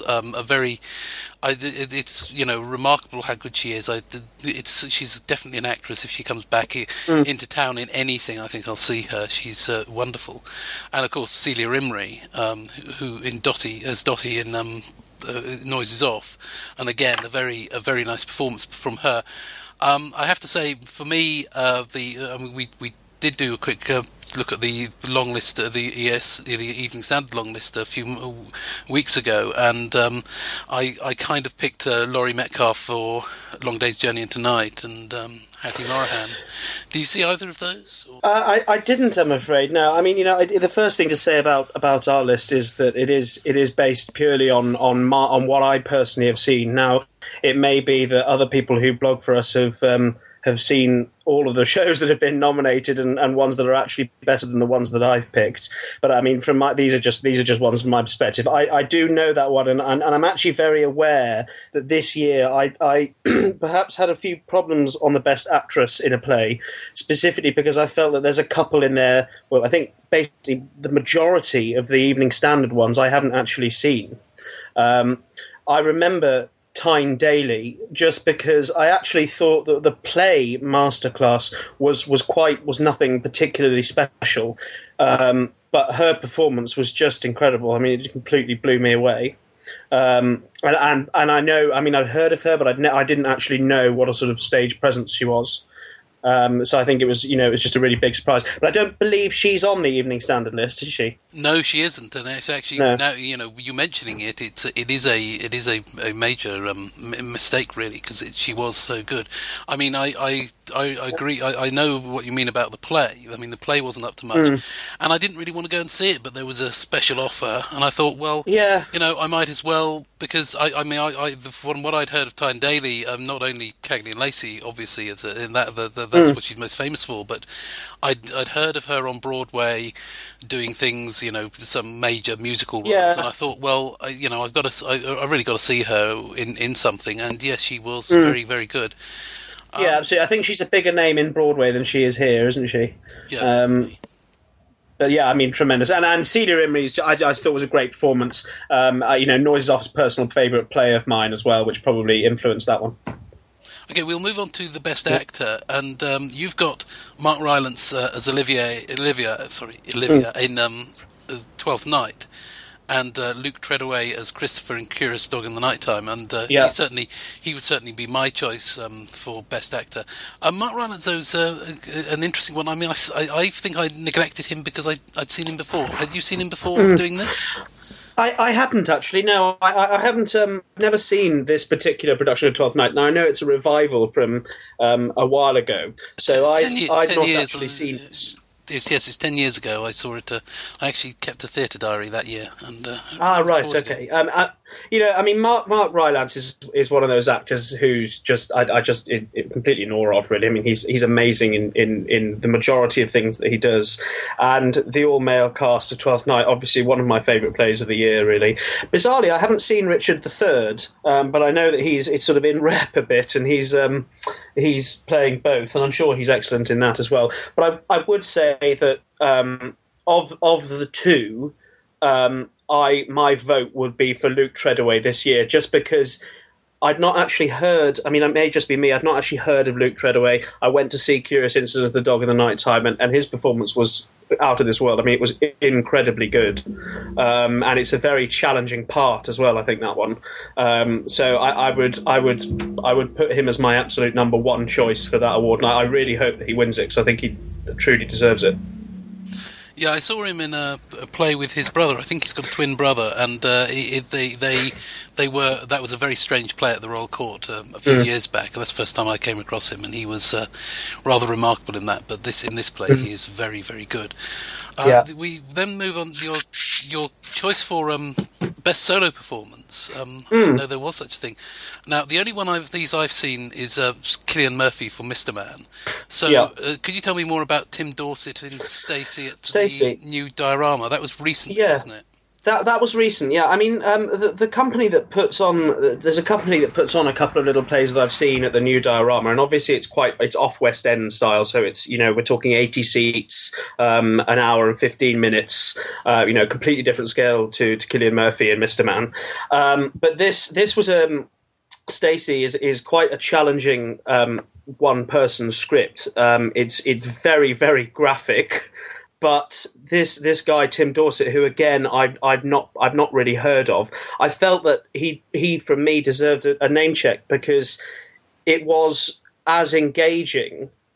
Speaker 1: It's remarkable how good she is. She's definitely an actress. If she comes back into town in anything, I think I'll see her. She's wonderful. And of course, Celia Imrie, who in Dottie in Noises Off, and again a very nice performance from her. I have to say, for me, we did do a quick look at the long list, the Evening Standard long list a few weeks ago, and I kind of picked Laurie Metcalf for Long Day's Journey into Night and Hattie Morahan. Do you see either of those?
Speaker 6: I didn't, I'm afraid. No, I mean, the first thing to say about our list is that it is based purely on what I personally have seen. Now, it may be that other people who blog for us have seen all of the shows that have been nominated and ones that are actually better than the ones that I've picked. But I mean, these are just ones from my perspective. I do know that one, and I'm actually very aware that this year I perhaps had a few problems on the Best Actress in a Play, specifically because I felt that there's a couple in there. Well, I think basically the majority of the Evening Standard ones I haven't actually seen. I remember Tyne Daly, just because I actually thought that the play Masterclass was nothing particularly special, but her performance was just incredible. I mean, it completely blew me away. And I know, I mean, I'd heard of her, but I didn't actually know what a sort of stage presence she was. So I think it was just a really big surprise. But I don't believe she's on the Evening Standard list, is she?
Speaker 1: No, she isn't, and it's actually now you mentioning it. It is a major mistake, really, because she was so good. I mean, I agree. I know what you mean about the play. I mean, the play wasn't up to much, and I didn't really want to go and see it, but there was a special offer, and I thought, well, yeah, I might as well, because from what I'd heard of Tyne Daly, not only Cagney and Lacey, obviously, that's what she's most famous for, but I'd heard of her on Broadway doing things, some major musical roles, and I thought, well, I really got to see her in something, and yes, she was very, very good.
Speaker 6: Yeah, absolutely. I think she's a bigger name in Broadway than she is here, isn't she?
Speaker 1: Yeah.
Speaker 6: But yeah, I mean, tremendous. And Celia Imrie's, I thought was a great performance. Noises Off's personal favourite play of mine as well, which probably influenced that one.
Speaker 1: Okay, we'll move on to the Best Actor, and you've got Mark Rylance as Olivia in Twelfth Night, and Luke Treadaway as Christopher in Curious Dog in the Nighttime, and he would certainly be my choice for Best Actor. Mark Rylance, though, is an interesting one. I mean, I think I neglected him because I'd seen him before. Had you seen him before doing this?
Speaker 6: I hadn't actually. No, I haven't. Never seen this particular production of Twelfth Night. Now I know it's a revival from a while ago, so I'd not actually seen this.
Speaker 1: Yes, it's 10 years ago. I saw it. I actually kept a theatre diary that year, and
Speaker 6: right, okay. I mean, Mark Rylance is one of those actors who's just I just completely in awe of. Really, I mean, he's amazing in the majority of things that he does, and the all male cast of Twelfth Night, obviously one of my favourite plays of the year. Really, bizarrely, I haven't seen Richard III, but I know that it's sort of in rep a bit, and he's playing both, and I'm sure he's excellent in that as well. But I would say that of the two, my vote would be for Luke Treadaway this year, just because I'd not actually heard. I mean, it may just be me. I'd not actually heard of Luke Treadaway. I went to see Curious Incident of the Dog in the Nighttime, and his performance was out of this world. I mean, it was incredibly good, and it's a very challenging part as well. I think that one. So I would put him as my absolute number one choice for that award, and I really hope that he wins it because I think he truly deserves it.
Speaker 1: Yeah, I saw him in a play with his brother. I think he's got a twin brother, and that was a very strange play at the Royal Court a few years back. That's the first time I came across him, and he was rather remarkable in that. But in this play, he is very, very good. We then move on to your choice for best solo performance. I didn't know there was such a thing. Now, the only one of these I've seen is Cillian Murphy for Mr. Man. So, could you tell me more about Tim Dorset and Stacey at the new diorama? That was recent, wasn't it?
Speaker 6: That was recent, yeah. I mean, the company that puts on... There's a company that puts on a couple of little plays that I've seen at the new diorama, and obviously it's off West End style, so it's, we're talking 80 seats, an hour and 15 minutes, completely different scale to Cillian Murphy and Mr. Man. But this was... Stacey is quite a challenging one-person script. It's very, very graphic. But this guy Tim Dorset, who again I've not really heard of, I felt that he from me deserved a name check because it was as engaging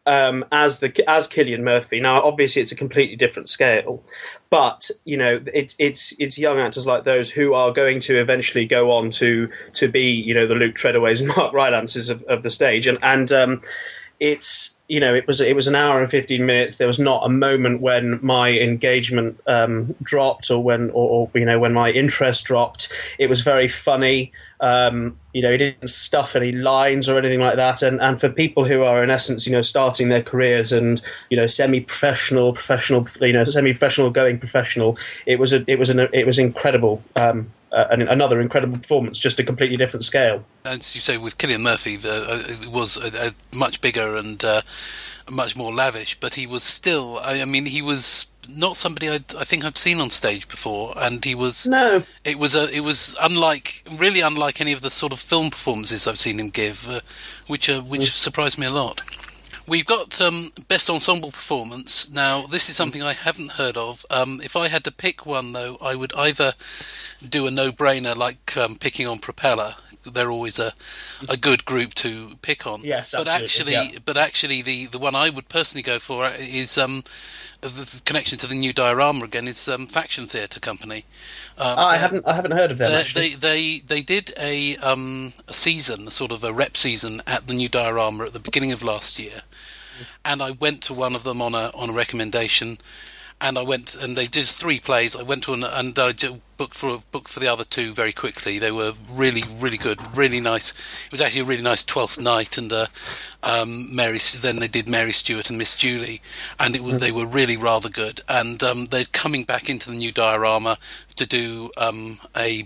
Speaker 6: as Cillian Murphy. Now, obviously, it's a completely different scale, but it's young actors like those who are going to eventually go on to be the Luke Treadaways and Mark Rylances of the stage, and it's. It was an hour and 15 minutes. There was not a moment when my engagement dropped, or when my interest dropped. It was very funny. He didn't stuff any lines or anything like that. And for people who are in essence, starting their careers and semi-professional, semi-professional, going professional, it was incredible. Another incredible performance, just a completely different scale.
Speaker 1: As you say, with Cillian Murphy, it was a much bigger and much more lavish, but he was still. He was not somebody I think I'd seen on stage before, and he was.
Speaker 6: No.
Speaker 1: It was really unlike any of the sort of film performances I've seen him give, which surprised me a lot. We've got Best Ensemble Performance. Now, this is something I haven't heard of. If I had to pick one, though, I would either do a no-brainer like picking on Propeller. They're always a good group to pick on.
Speaker 6: Yes,
Speaker 1: absolutely. But actually, the one I would personally go for is the connection to the new diorama again is Faction Theatre Company.
Speaker 6: I haven't heard of them. Actually,
Speaker 1: they did a season, sort of a rep season at the new diorama at the beginning of last year, and I went to one of them on a recommendation. And I went, and they did 3 plays. I went to and I booked for the other 2 very quickly. They were really, really good, really nice. It was actually a really nice 12th Night, and Mary. Then they did Mary Stuart and Miss Julie, and they were really rather good. And they're coming back into the new diorama to do a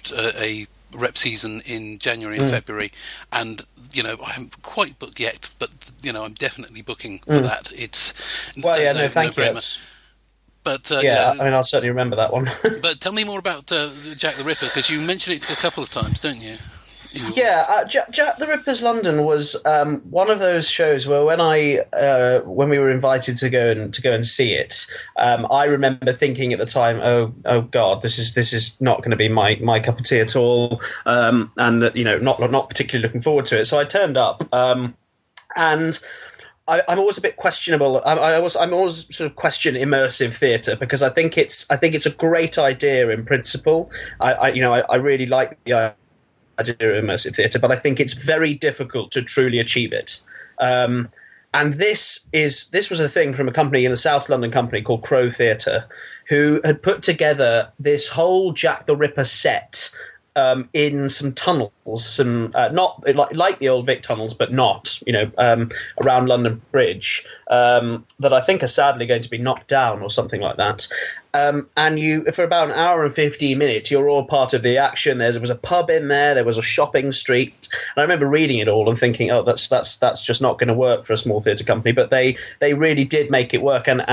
Speaker 1: rep season in January and February, and I haven't quite booked yet, but I'm definitely booking for that. It's
Speaker 6: thank you.
Speaker 1: But
Speaker 6: I'll certainly remember that one.
Speaker 1: But tell me more about Jack the Ripper, because you mentioned it a couple of times, don't you?
Speaker 6: Jack the Ripper's London was one of those shows where when we were invited to go and see it, I remember thinking at the time, oh God, this is not going to be my cup of tea at all, and that not particularly looking forward to it. So I turned up, and I'm always a bit questionable. I'm always sort of question immersive theatre, because I think it's a great idea in principle. I really like the idea of immersive theatre, but I think it's very difficult to truly achieve it. And this was a thing from a company in the South London company called Crow Theatre, who had put together this whole Jack the Ripper set. In some tunnels, not like the old Vic tunnels, but not, around London Bridge, that I think are sadly going to be knocked down or something like that. And you, for about an hour and 15 minutes, you're all part of the action. There was a pub in there was a shopping street, and I remember reading it all and thinking, oh, that's just not going to work for a small theatre company. But they really did make it work, and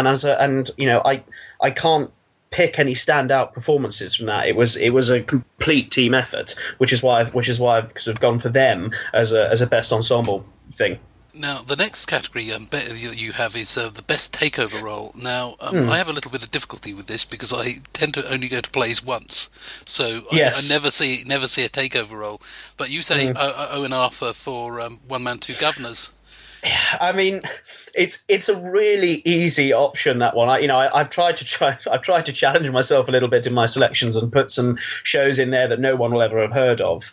Speaker 6: I can't pick any standout performances from that. It was a complete team effort, which is why I've sort of gone for them as a best ensemble thing.
Speaker 1: Now, the next category you have is the best takeover role. Now, I have a little bit of difficulty with this because I tend to only go to plays once, so
Speaker 6: yes.
Speaker 1: I never see a takeover role. But you say Owen Arthur for One Man, Two Governors.
Speaker 6: I mean, it's a really easy option, that one. I've tried to challenge myself a little bit in my selections and put some shows in there that no one will ever have heard of.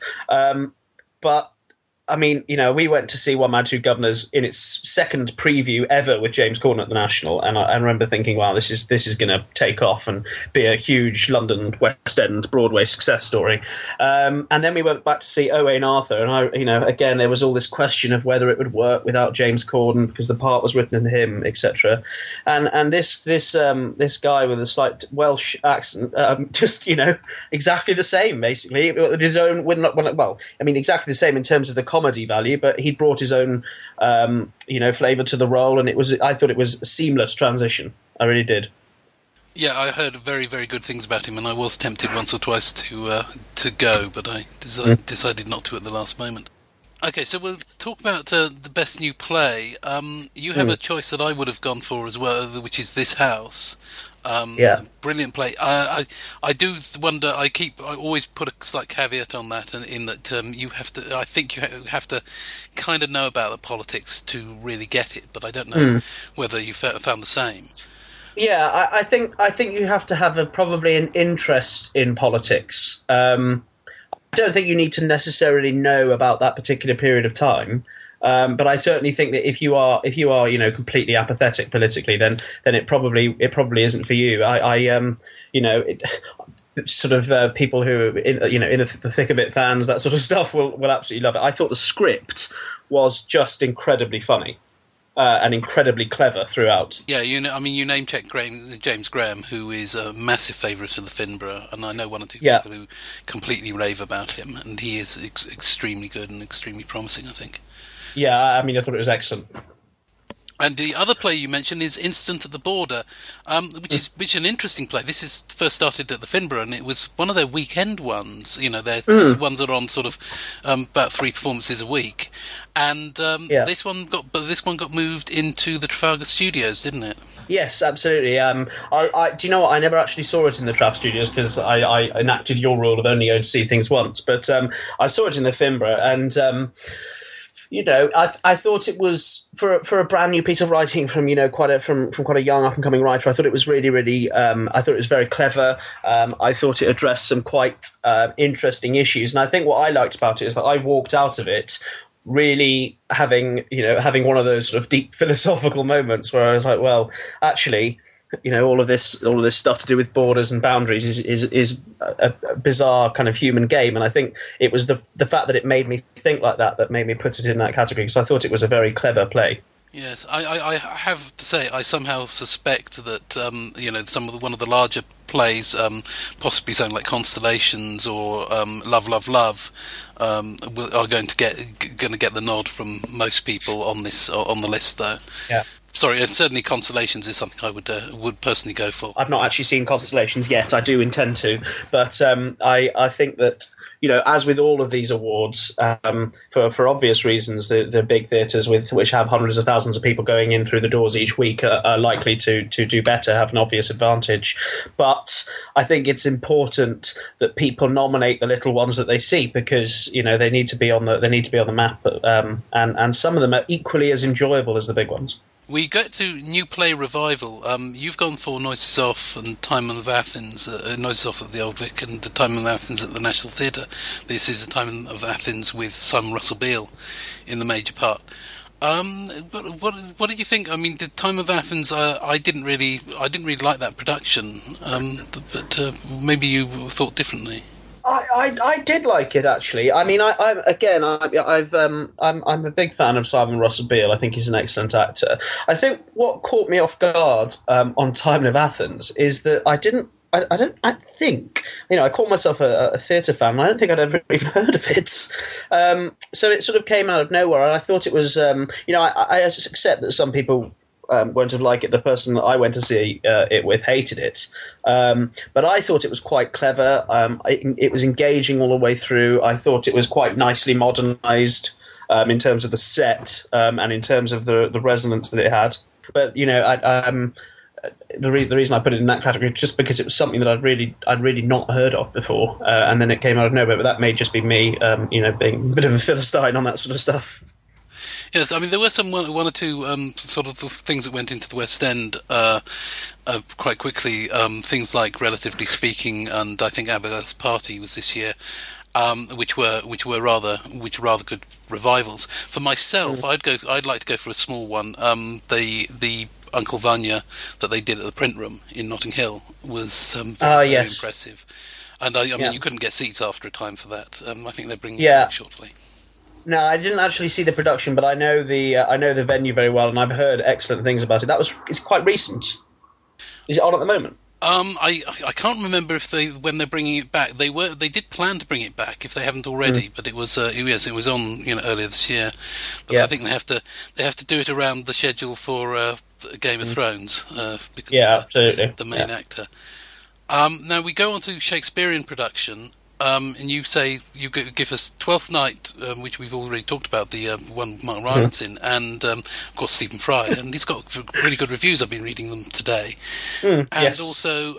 Speaker 6: But I mean, we went to see One Man, Two Governors in its second preview ever with James Corden at the National, and I remember thinking, wow, this is going to take off and be a huge London West End Broadway success story. And then we went back to see Owen Arthur, and again, there was all this question of whether it would work without James Corden because the part was written in him, etc. And this guy with a slight Welsh accent, just exactly the same, basically, with his own. Exactly the same in terms of the comedy value, but he brought his own, flavour to the role, and I thought it was a seamless transition. I really did.
Speaker 1: Yeah, I heard very, very good things about him, and I was tempted once or twice to go, but I decided not to at the last moment. Okay, so we'll talk about the best new play. You have a choice that I would have gone for as well, which is This House. Brilliant play. I do wonder. I always put a slight caveat on that, and in that you have to. I think you have to kind of know about the politics to really get it. But I don't know whether you found the same.
Speaker 6: Yeah, I think you have to have probably an interest in politics. I don't think you need to necessarily know about that particular period of time. But I certainly think that if you are completely apathetic politically, then it probably isn't for you. People who are in the thick of it, fans, that sort of stuff will absolutely love it. I thought the script was just incredibly funny. And incredibly clever throughout.
Speaker 1: Yeah, you name check James Graham, who is a massive favourite of the Finborough, and I know one or two people who completely rave about him, and he is extremely good and extremely promising, I think.
Speaker 6: Yeah, I thought it was excellent.
Speaker 1: And the other play you mentioned is Incident at the Border, which is an interesting play. This is first started at the Finborough, and it was one of their weekend ones. Their ones that are on sort of about 3 performances a week. And this one got moved into the Trafalgar Studios, didn't it?
Speaker 6: Yes, absolutely. Do you know what? I never actually saw it in the Traff Studios because I enacted your rule of only going to see things once. But I saw it in the Finborough, and I thought it was for a brand new piece of writing from quite a young up and coming writer. I thought it was really, really. I thought it was very clever. I thought it addressed some quite interesting issues, and I think what I liked about it is that I walked out of it really having one of those sort of deep philosophical moments where I was like, well, actually, all of this stuff to do with borders and boundaries is a bizarre kind of human game, and I think it was the fact that it made me think like that made me put it in that category, because I thought it was a very clever play.
Speaker 1: Yes, I have to say I somehow suspect that one of the larger plays, possibly something like Constellations or Love, Love, Love, are going to get the nod from most people on the list, though.
Speaker 6: Yeah.
Speaker 1: Sorry, certainly Constellations is something I would personally go for.
Speaker 6: I've not actually seen Constellations yet. I do intend to, but I think that as with all of these awards, for obvious reasons, the big theatres which have hundreds of thousands of people going in through the doors each week are likely to do better, have an obvious advantage. But I think it's important that people nominate the little ones that they see, because they need to be on the map, and some of them are equally as enjoyable as the big ones.
Speaker 1: We get to new play revival. You've gone for Noises Off and Timon of Athens, Noises Off at the Old Vic and the Timon of Athens at the National Theatre. This is the Timon of Athens with Simon Russell Beale in the major part. What did you think? I mean, the Timon of Athens, I didn't really like that production, but maybe you thought differently.
Speaker 6: I did like it, actually. I mean, I'm a big fan of Simon Russell Beale. I think he's an excellent actor. I think what caught me off guard on Timon of Athens is that I call myself a theatre fan, and I don't think I'd ever even heard of it. So it sort of came out of nowhere, and I thought it was, I just accept that some people won't have liked it. The person that I went to see it with hated it. But I thought it was quite clever. It was engaging all the way through. I thought it was quite nicely modernised in terms of the set and in terms of the resonance that it had. But, the reason I put it in that category just because it was something that I'd really not heard of before. And then it came out of nowhere. But that may just be me, being a bit of a Philistine on that sort of stuff.
Speaker 1: Yes, I mean, there were one or two sort of things that went into the West End quite quickly. Things like Relatively Speaking, and I think Abigail's Party was this year, which were rather good revivals. For myself, I'd like to go for a small one. The Uncle Vanya that they did at the Print Room in Notting Hill was very impressive. And I mean, you couldn't get seats after a time for that. I think they're bringing it back shortly.
Speaker 6: No, I didn't actually see the production, but I know the venue very well, and I've heard excellent things about it. It's quite recent. Is it on at the moment?
Speaker 1: I can't remember when they're bringing it back. They did plan to bring it back if they haven't already, but it was on earlier this year. But I think they have to do it around the schedule for Game of Thrones because of
Speaker 6: absolutely.
Speaker 1: the main actor. Now we go on to Shakespearean production. and you say you give us Twelfth Night, which we've already talked about, the one Mark Rylance in, and of course Stephen Fry, and he's got really good reviews. I've been reading them today, and also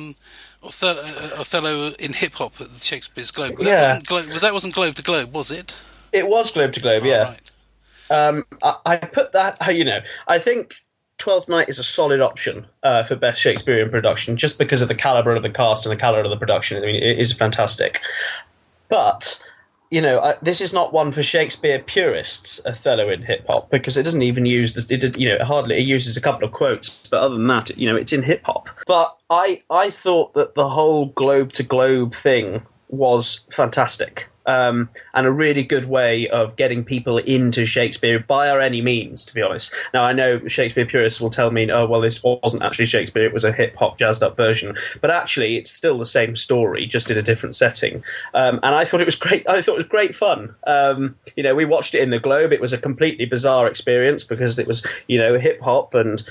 Speaker 1: Othello in Hip Hop at the Shakespeare's Globe. That wasn't Globe to Globe, was it?
Speaker 6: It was Globe to Globe, yeah. Right. I put that. I think Twelfth Night is a solid option for best Shakespearean production, just because of the caliber of the cast and the caliber of the production. I mean, it is fantastic. But this is not one for Shakespeare purists, Othello in Hip Hop, because it doesn't even use this. It uses a couple of quotes, but other than that, it's in hip hop. But I thought that the whole Globe to Globe thing was fantastic. And a really good way of getting people into Shakespeare via any means, to be honest. Now, I know Shakespeare purists will tell me, oh, well, this wasn't actually Shakespeare, it was a hip-hop, jazzed-up version. But actually, it's still the same story, just in a different setting. And I thought it was great. I thought it was great fun. We watched it in the Globe. It was a completely bizarre experience because it was, hip-hop and,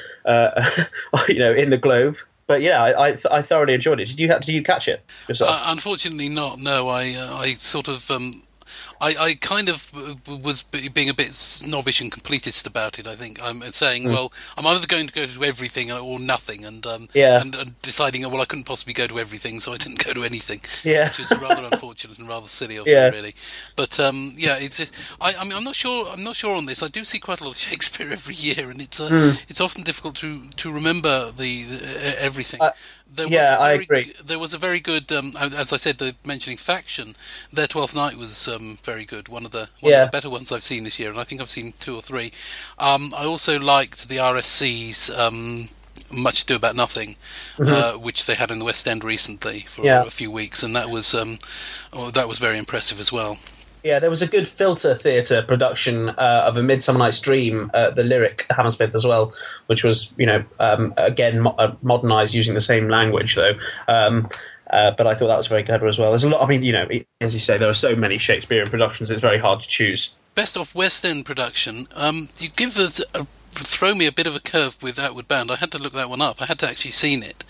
Speaker 6: in the Globe. But yeah, I thoroughly enjoyed it. Did you catch it yourself?
Speaker 1: Unfortunately not. No, I sort of I kind of was being a bit snobbish and completist about it. I think I'm saying, well, I'm either going to go to everything or nothing, and deciding, well, I couldn't possibly go to everything, so I didn't go to anything. Yeah, which is rather unfortunate and rather silly of me, really. But it's just, I'm not sure. I'm not sure on this. I do see quite a lot of Shakespeare every year, and it's often difficult to remember the everything. I agree. There was a very good, as I said, mentioning Faction. Their Twelfth Night was very good. One of the better ones I've seen this year, and I think I've seen 2 or 3. I also liked the RSC's Much Ado About Nothing, which they had in the West End recently for a few weeks, and that was very impressive as well.
Speaker 6: Yeah, there was a good Filter Theatre production of A Midsummer Night's Dream, the Lyric Hammersmith as well, which was, again, modernised using the same language, though. But I thought that was very clever as well. There's a lot. I mean, as you say, there are so many Shakespearean productions. It's very hard to choose.
Speaker 1: Best of West End production. You give us throw me a bit of a curve with Outward Bound. I had to look that one up. I had to actually seen it,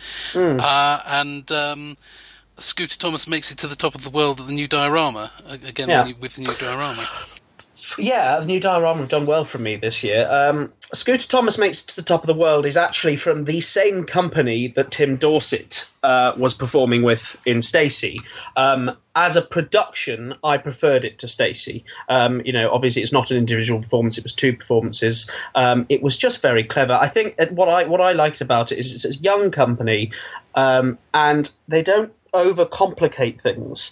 Speaker 1: and. Scooter Thomas makes it to the top of the world at the new diorama again with the new diorama.
Speaker 6: Yeah, the new diorama have done well for me this year. Scooter Thomas makes it to the top of the world is actually from the same company that Tim Dorset was performing with in Stacey. As a production, I preferred it to Stacey. Obviously it's not an individual performance; it was 2 performances. It was just very clever. I think what I liked about it is it's a young company, and they don't overcomplicate things.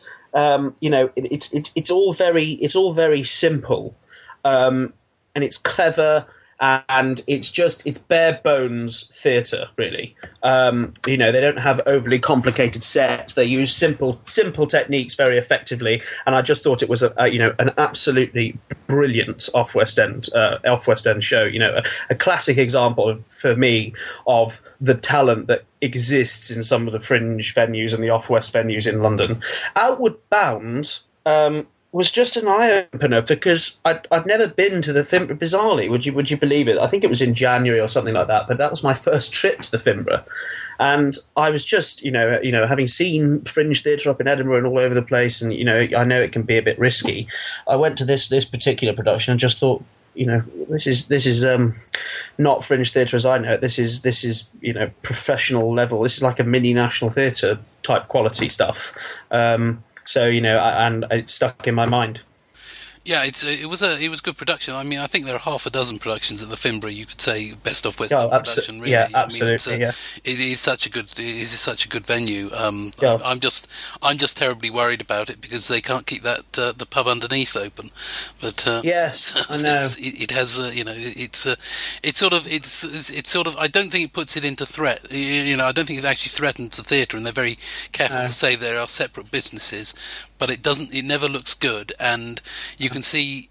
Speaker 6: It's all very simple, and it's clever, and it's bare bones theatre, really. They don't have overly complicated sets. They use simple techniques very effectively, and I just thought it was an absolutely brilliant off West End show. A classic example for me of the talent that exists in some of the fringe venues and the off West venues in London. Outward Bound was just an eye-opener because I'd never been to the Fimbra, bizarrely. Would you believe it? I think it was in January or something like that, but that was my first trip to the Fimbra. And I was just, having seen fringe theatre up in Edinburgh and all over the place, and, I know it can be a bit risky. I went to this particular production and just thought, this is not fringe theatre as I know it. This is professional level. This is like a mini National Theatre type quality stuff. So and it stuck in my mind.
Speaker 1: Yeah, it was good production. I mean, I think there are half a dozen productions at the Fimbra. You could say best of West End production. Really,
Speaker 6: yeah, absolutely.
Speaker 1: It is such a good venue. I'm just terribly worried about it because they can't keep that the pub underneath open. But
Speaker 6: yes, I know
Speaker 1: it has. It's sort of. I don't think it puts it into threat. I don't think it actually threatens the theatre, and they're very careful to say there are separate businesses. But it doesn't. It never looks good, and you can see,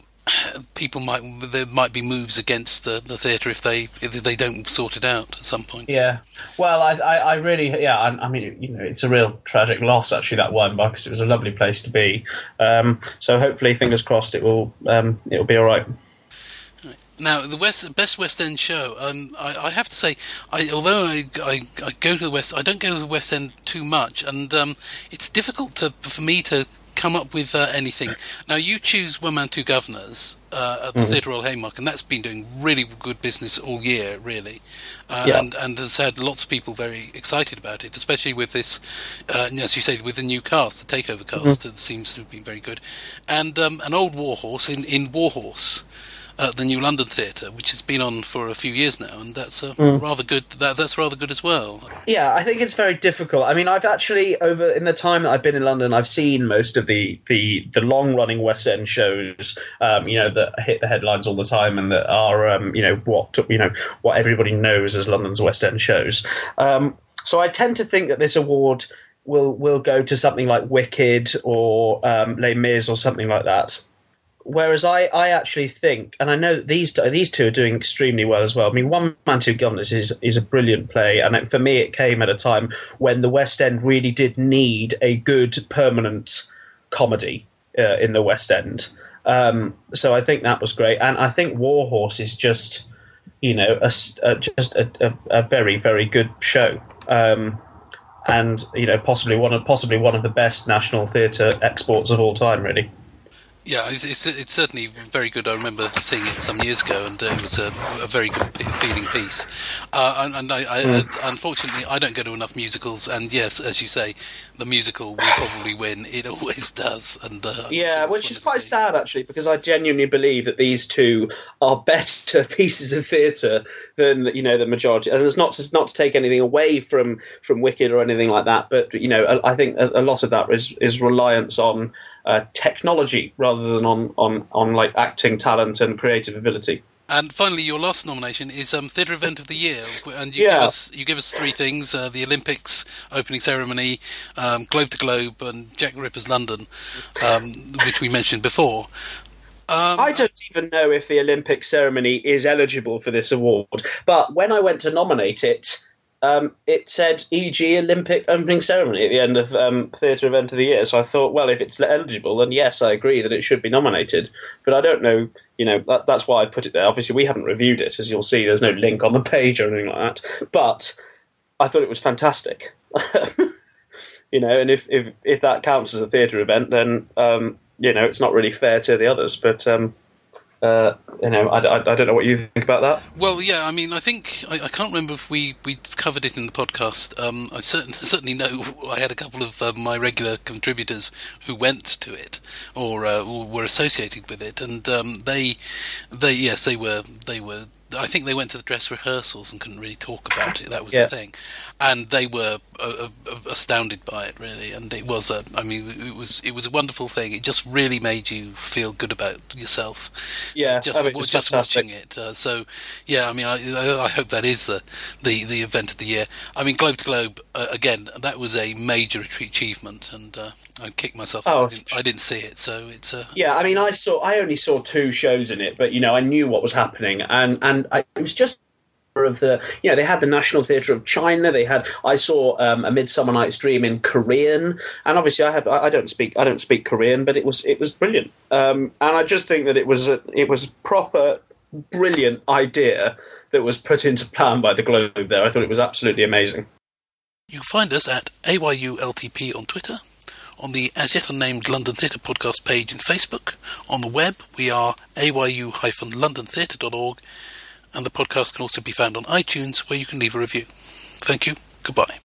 Speaker 1: there might be moves against the theatre if they don't sort it out at some point.
Speaker 6: Yeah, well, I really, I mean, it's a real tragic loss actually, that one, because it was a lovely place to be. So hopefully, fingers crossed, it'll be all right.
Speaker 1: Now, the best West End show. I have to say, although I go to the West, I don't go to the West End too much, and it's difficult for me to come up with anything. Now, you choose One Man, Two Governors at the Theatre Royal Haymarket, and that's been doing really good business all year, really. And has had lots of people very excited about it, especially with this, as you say, with the new cast, the takeover cast, that seems to have been very good. And an old Warhorse in Warhorse, the New London Theatre, which has been on for a few years now, and that's rather good. That's rather good as well.
Speaker 6: Yeah, I think it's very difficult. I mean, I've actually, over in the time that I've been in London, I've seen most of the long running West End shows, that hit the headlines all the time and that are, what everybody knows as London's West End shows. So I tend to think that this award will go to something like Wicked or Les Mis or something like that. Whereas I actually think, and I know that these two are doing extremely well as well. I mean, One Man, Two Governors is a brilliant play, and for me it came at a time when the West End really did need a good permanent comedy in the West End. So I think that was great, and I think Warhorse is just, a very, very good show. And possibly one of the best national theatre exports of all time, really.
Speaker 1: Yeah, it's certainly very good. I remember seeing it some years ago, and it was a very good feeling piece. And I unfortunately, I don't go to enough musicals. And yes, as you say, the musical will probably win. It always does. And
Speaker 6: which is quite sad, actually, because I genuinely believe that these two are better pieces of theatre than the majority. And it's not to take anything away from Wicked or anything like that, but I think a lot of that is reliance on technology rather than on like acting talent and creative ability.
Speaker 1: And finally, your last nomination is Theatre Event of the Year, and you give us three things: the Olympics opening ceremony, Globe to Globe, and Jack the Ripper's London, which we mentioned before.
Speaker 6: I don't even know if the Olympic ceremony is eligible for this award, but when I went to nominate it, it said E.g. Olympic opening ceremony at the end of Theatre Event of the Year. So I thought, well, if it's eligible, then yes, I agree that it should be nominated. But I don't know, that's why I put it there. Obviously, we haven't reviewed it. As you'll see, there's no link on the page or anything like that. But I thought it was fantastic. And if that counts as a theatre event, then, it's not really fair to the others. But I don't know what you think about that.
Speaker 1: Well, yeah, I mean, I think I can't remember if we covered it in the podcast. I certainly know I had a couple of my regular contributors who went to it or were associated with it, and they were. I think they went to the dress rehearsals and couldn't really talk about it. That was the thing, and they were astounded by it, really. And it was it was a wonderful thing. It just really made you feel good about yourself.
Speaker 6: Yeah,
Speaker 1: just watching it. I hope that is the event of the year. I mean, Globe to Globe again. That was a major achievement, and I kicked myself. I didn't see it, so it's.
Speaker 6: I only saw two shows in it, but I knew what was happening, and it was just of the they had the National Theatre of China. I saw A Midsummer Night's Dream in Korean, and obviously I don't speak Korean, but it was brilliant. And I just think that it was proper brilliant idea that was put into plan by the Globe there. I thought it was absolutely amazing.
Speaker 1: You can find us at AYULTP on Twitter, on the As Yet Unnamed London Theatre podcast page in Facebook. On the web, we are ayu-londontheatre.org, and the podcast can also be found on iTunes, where you can leave a review. Thank you. Goodbye.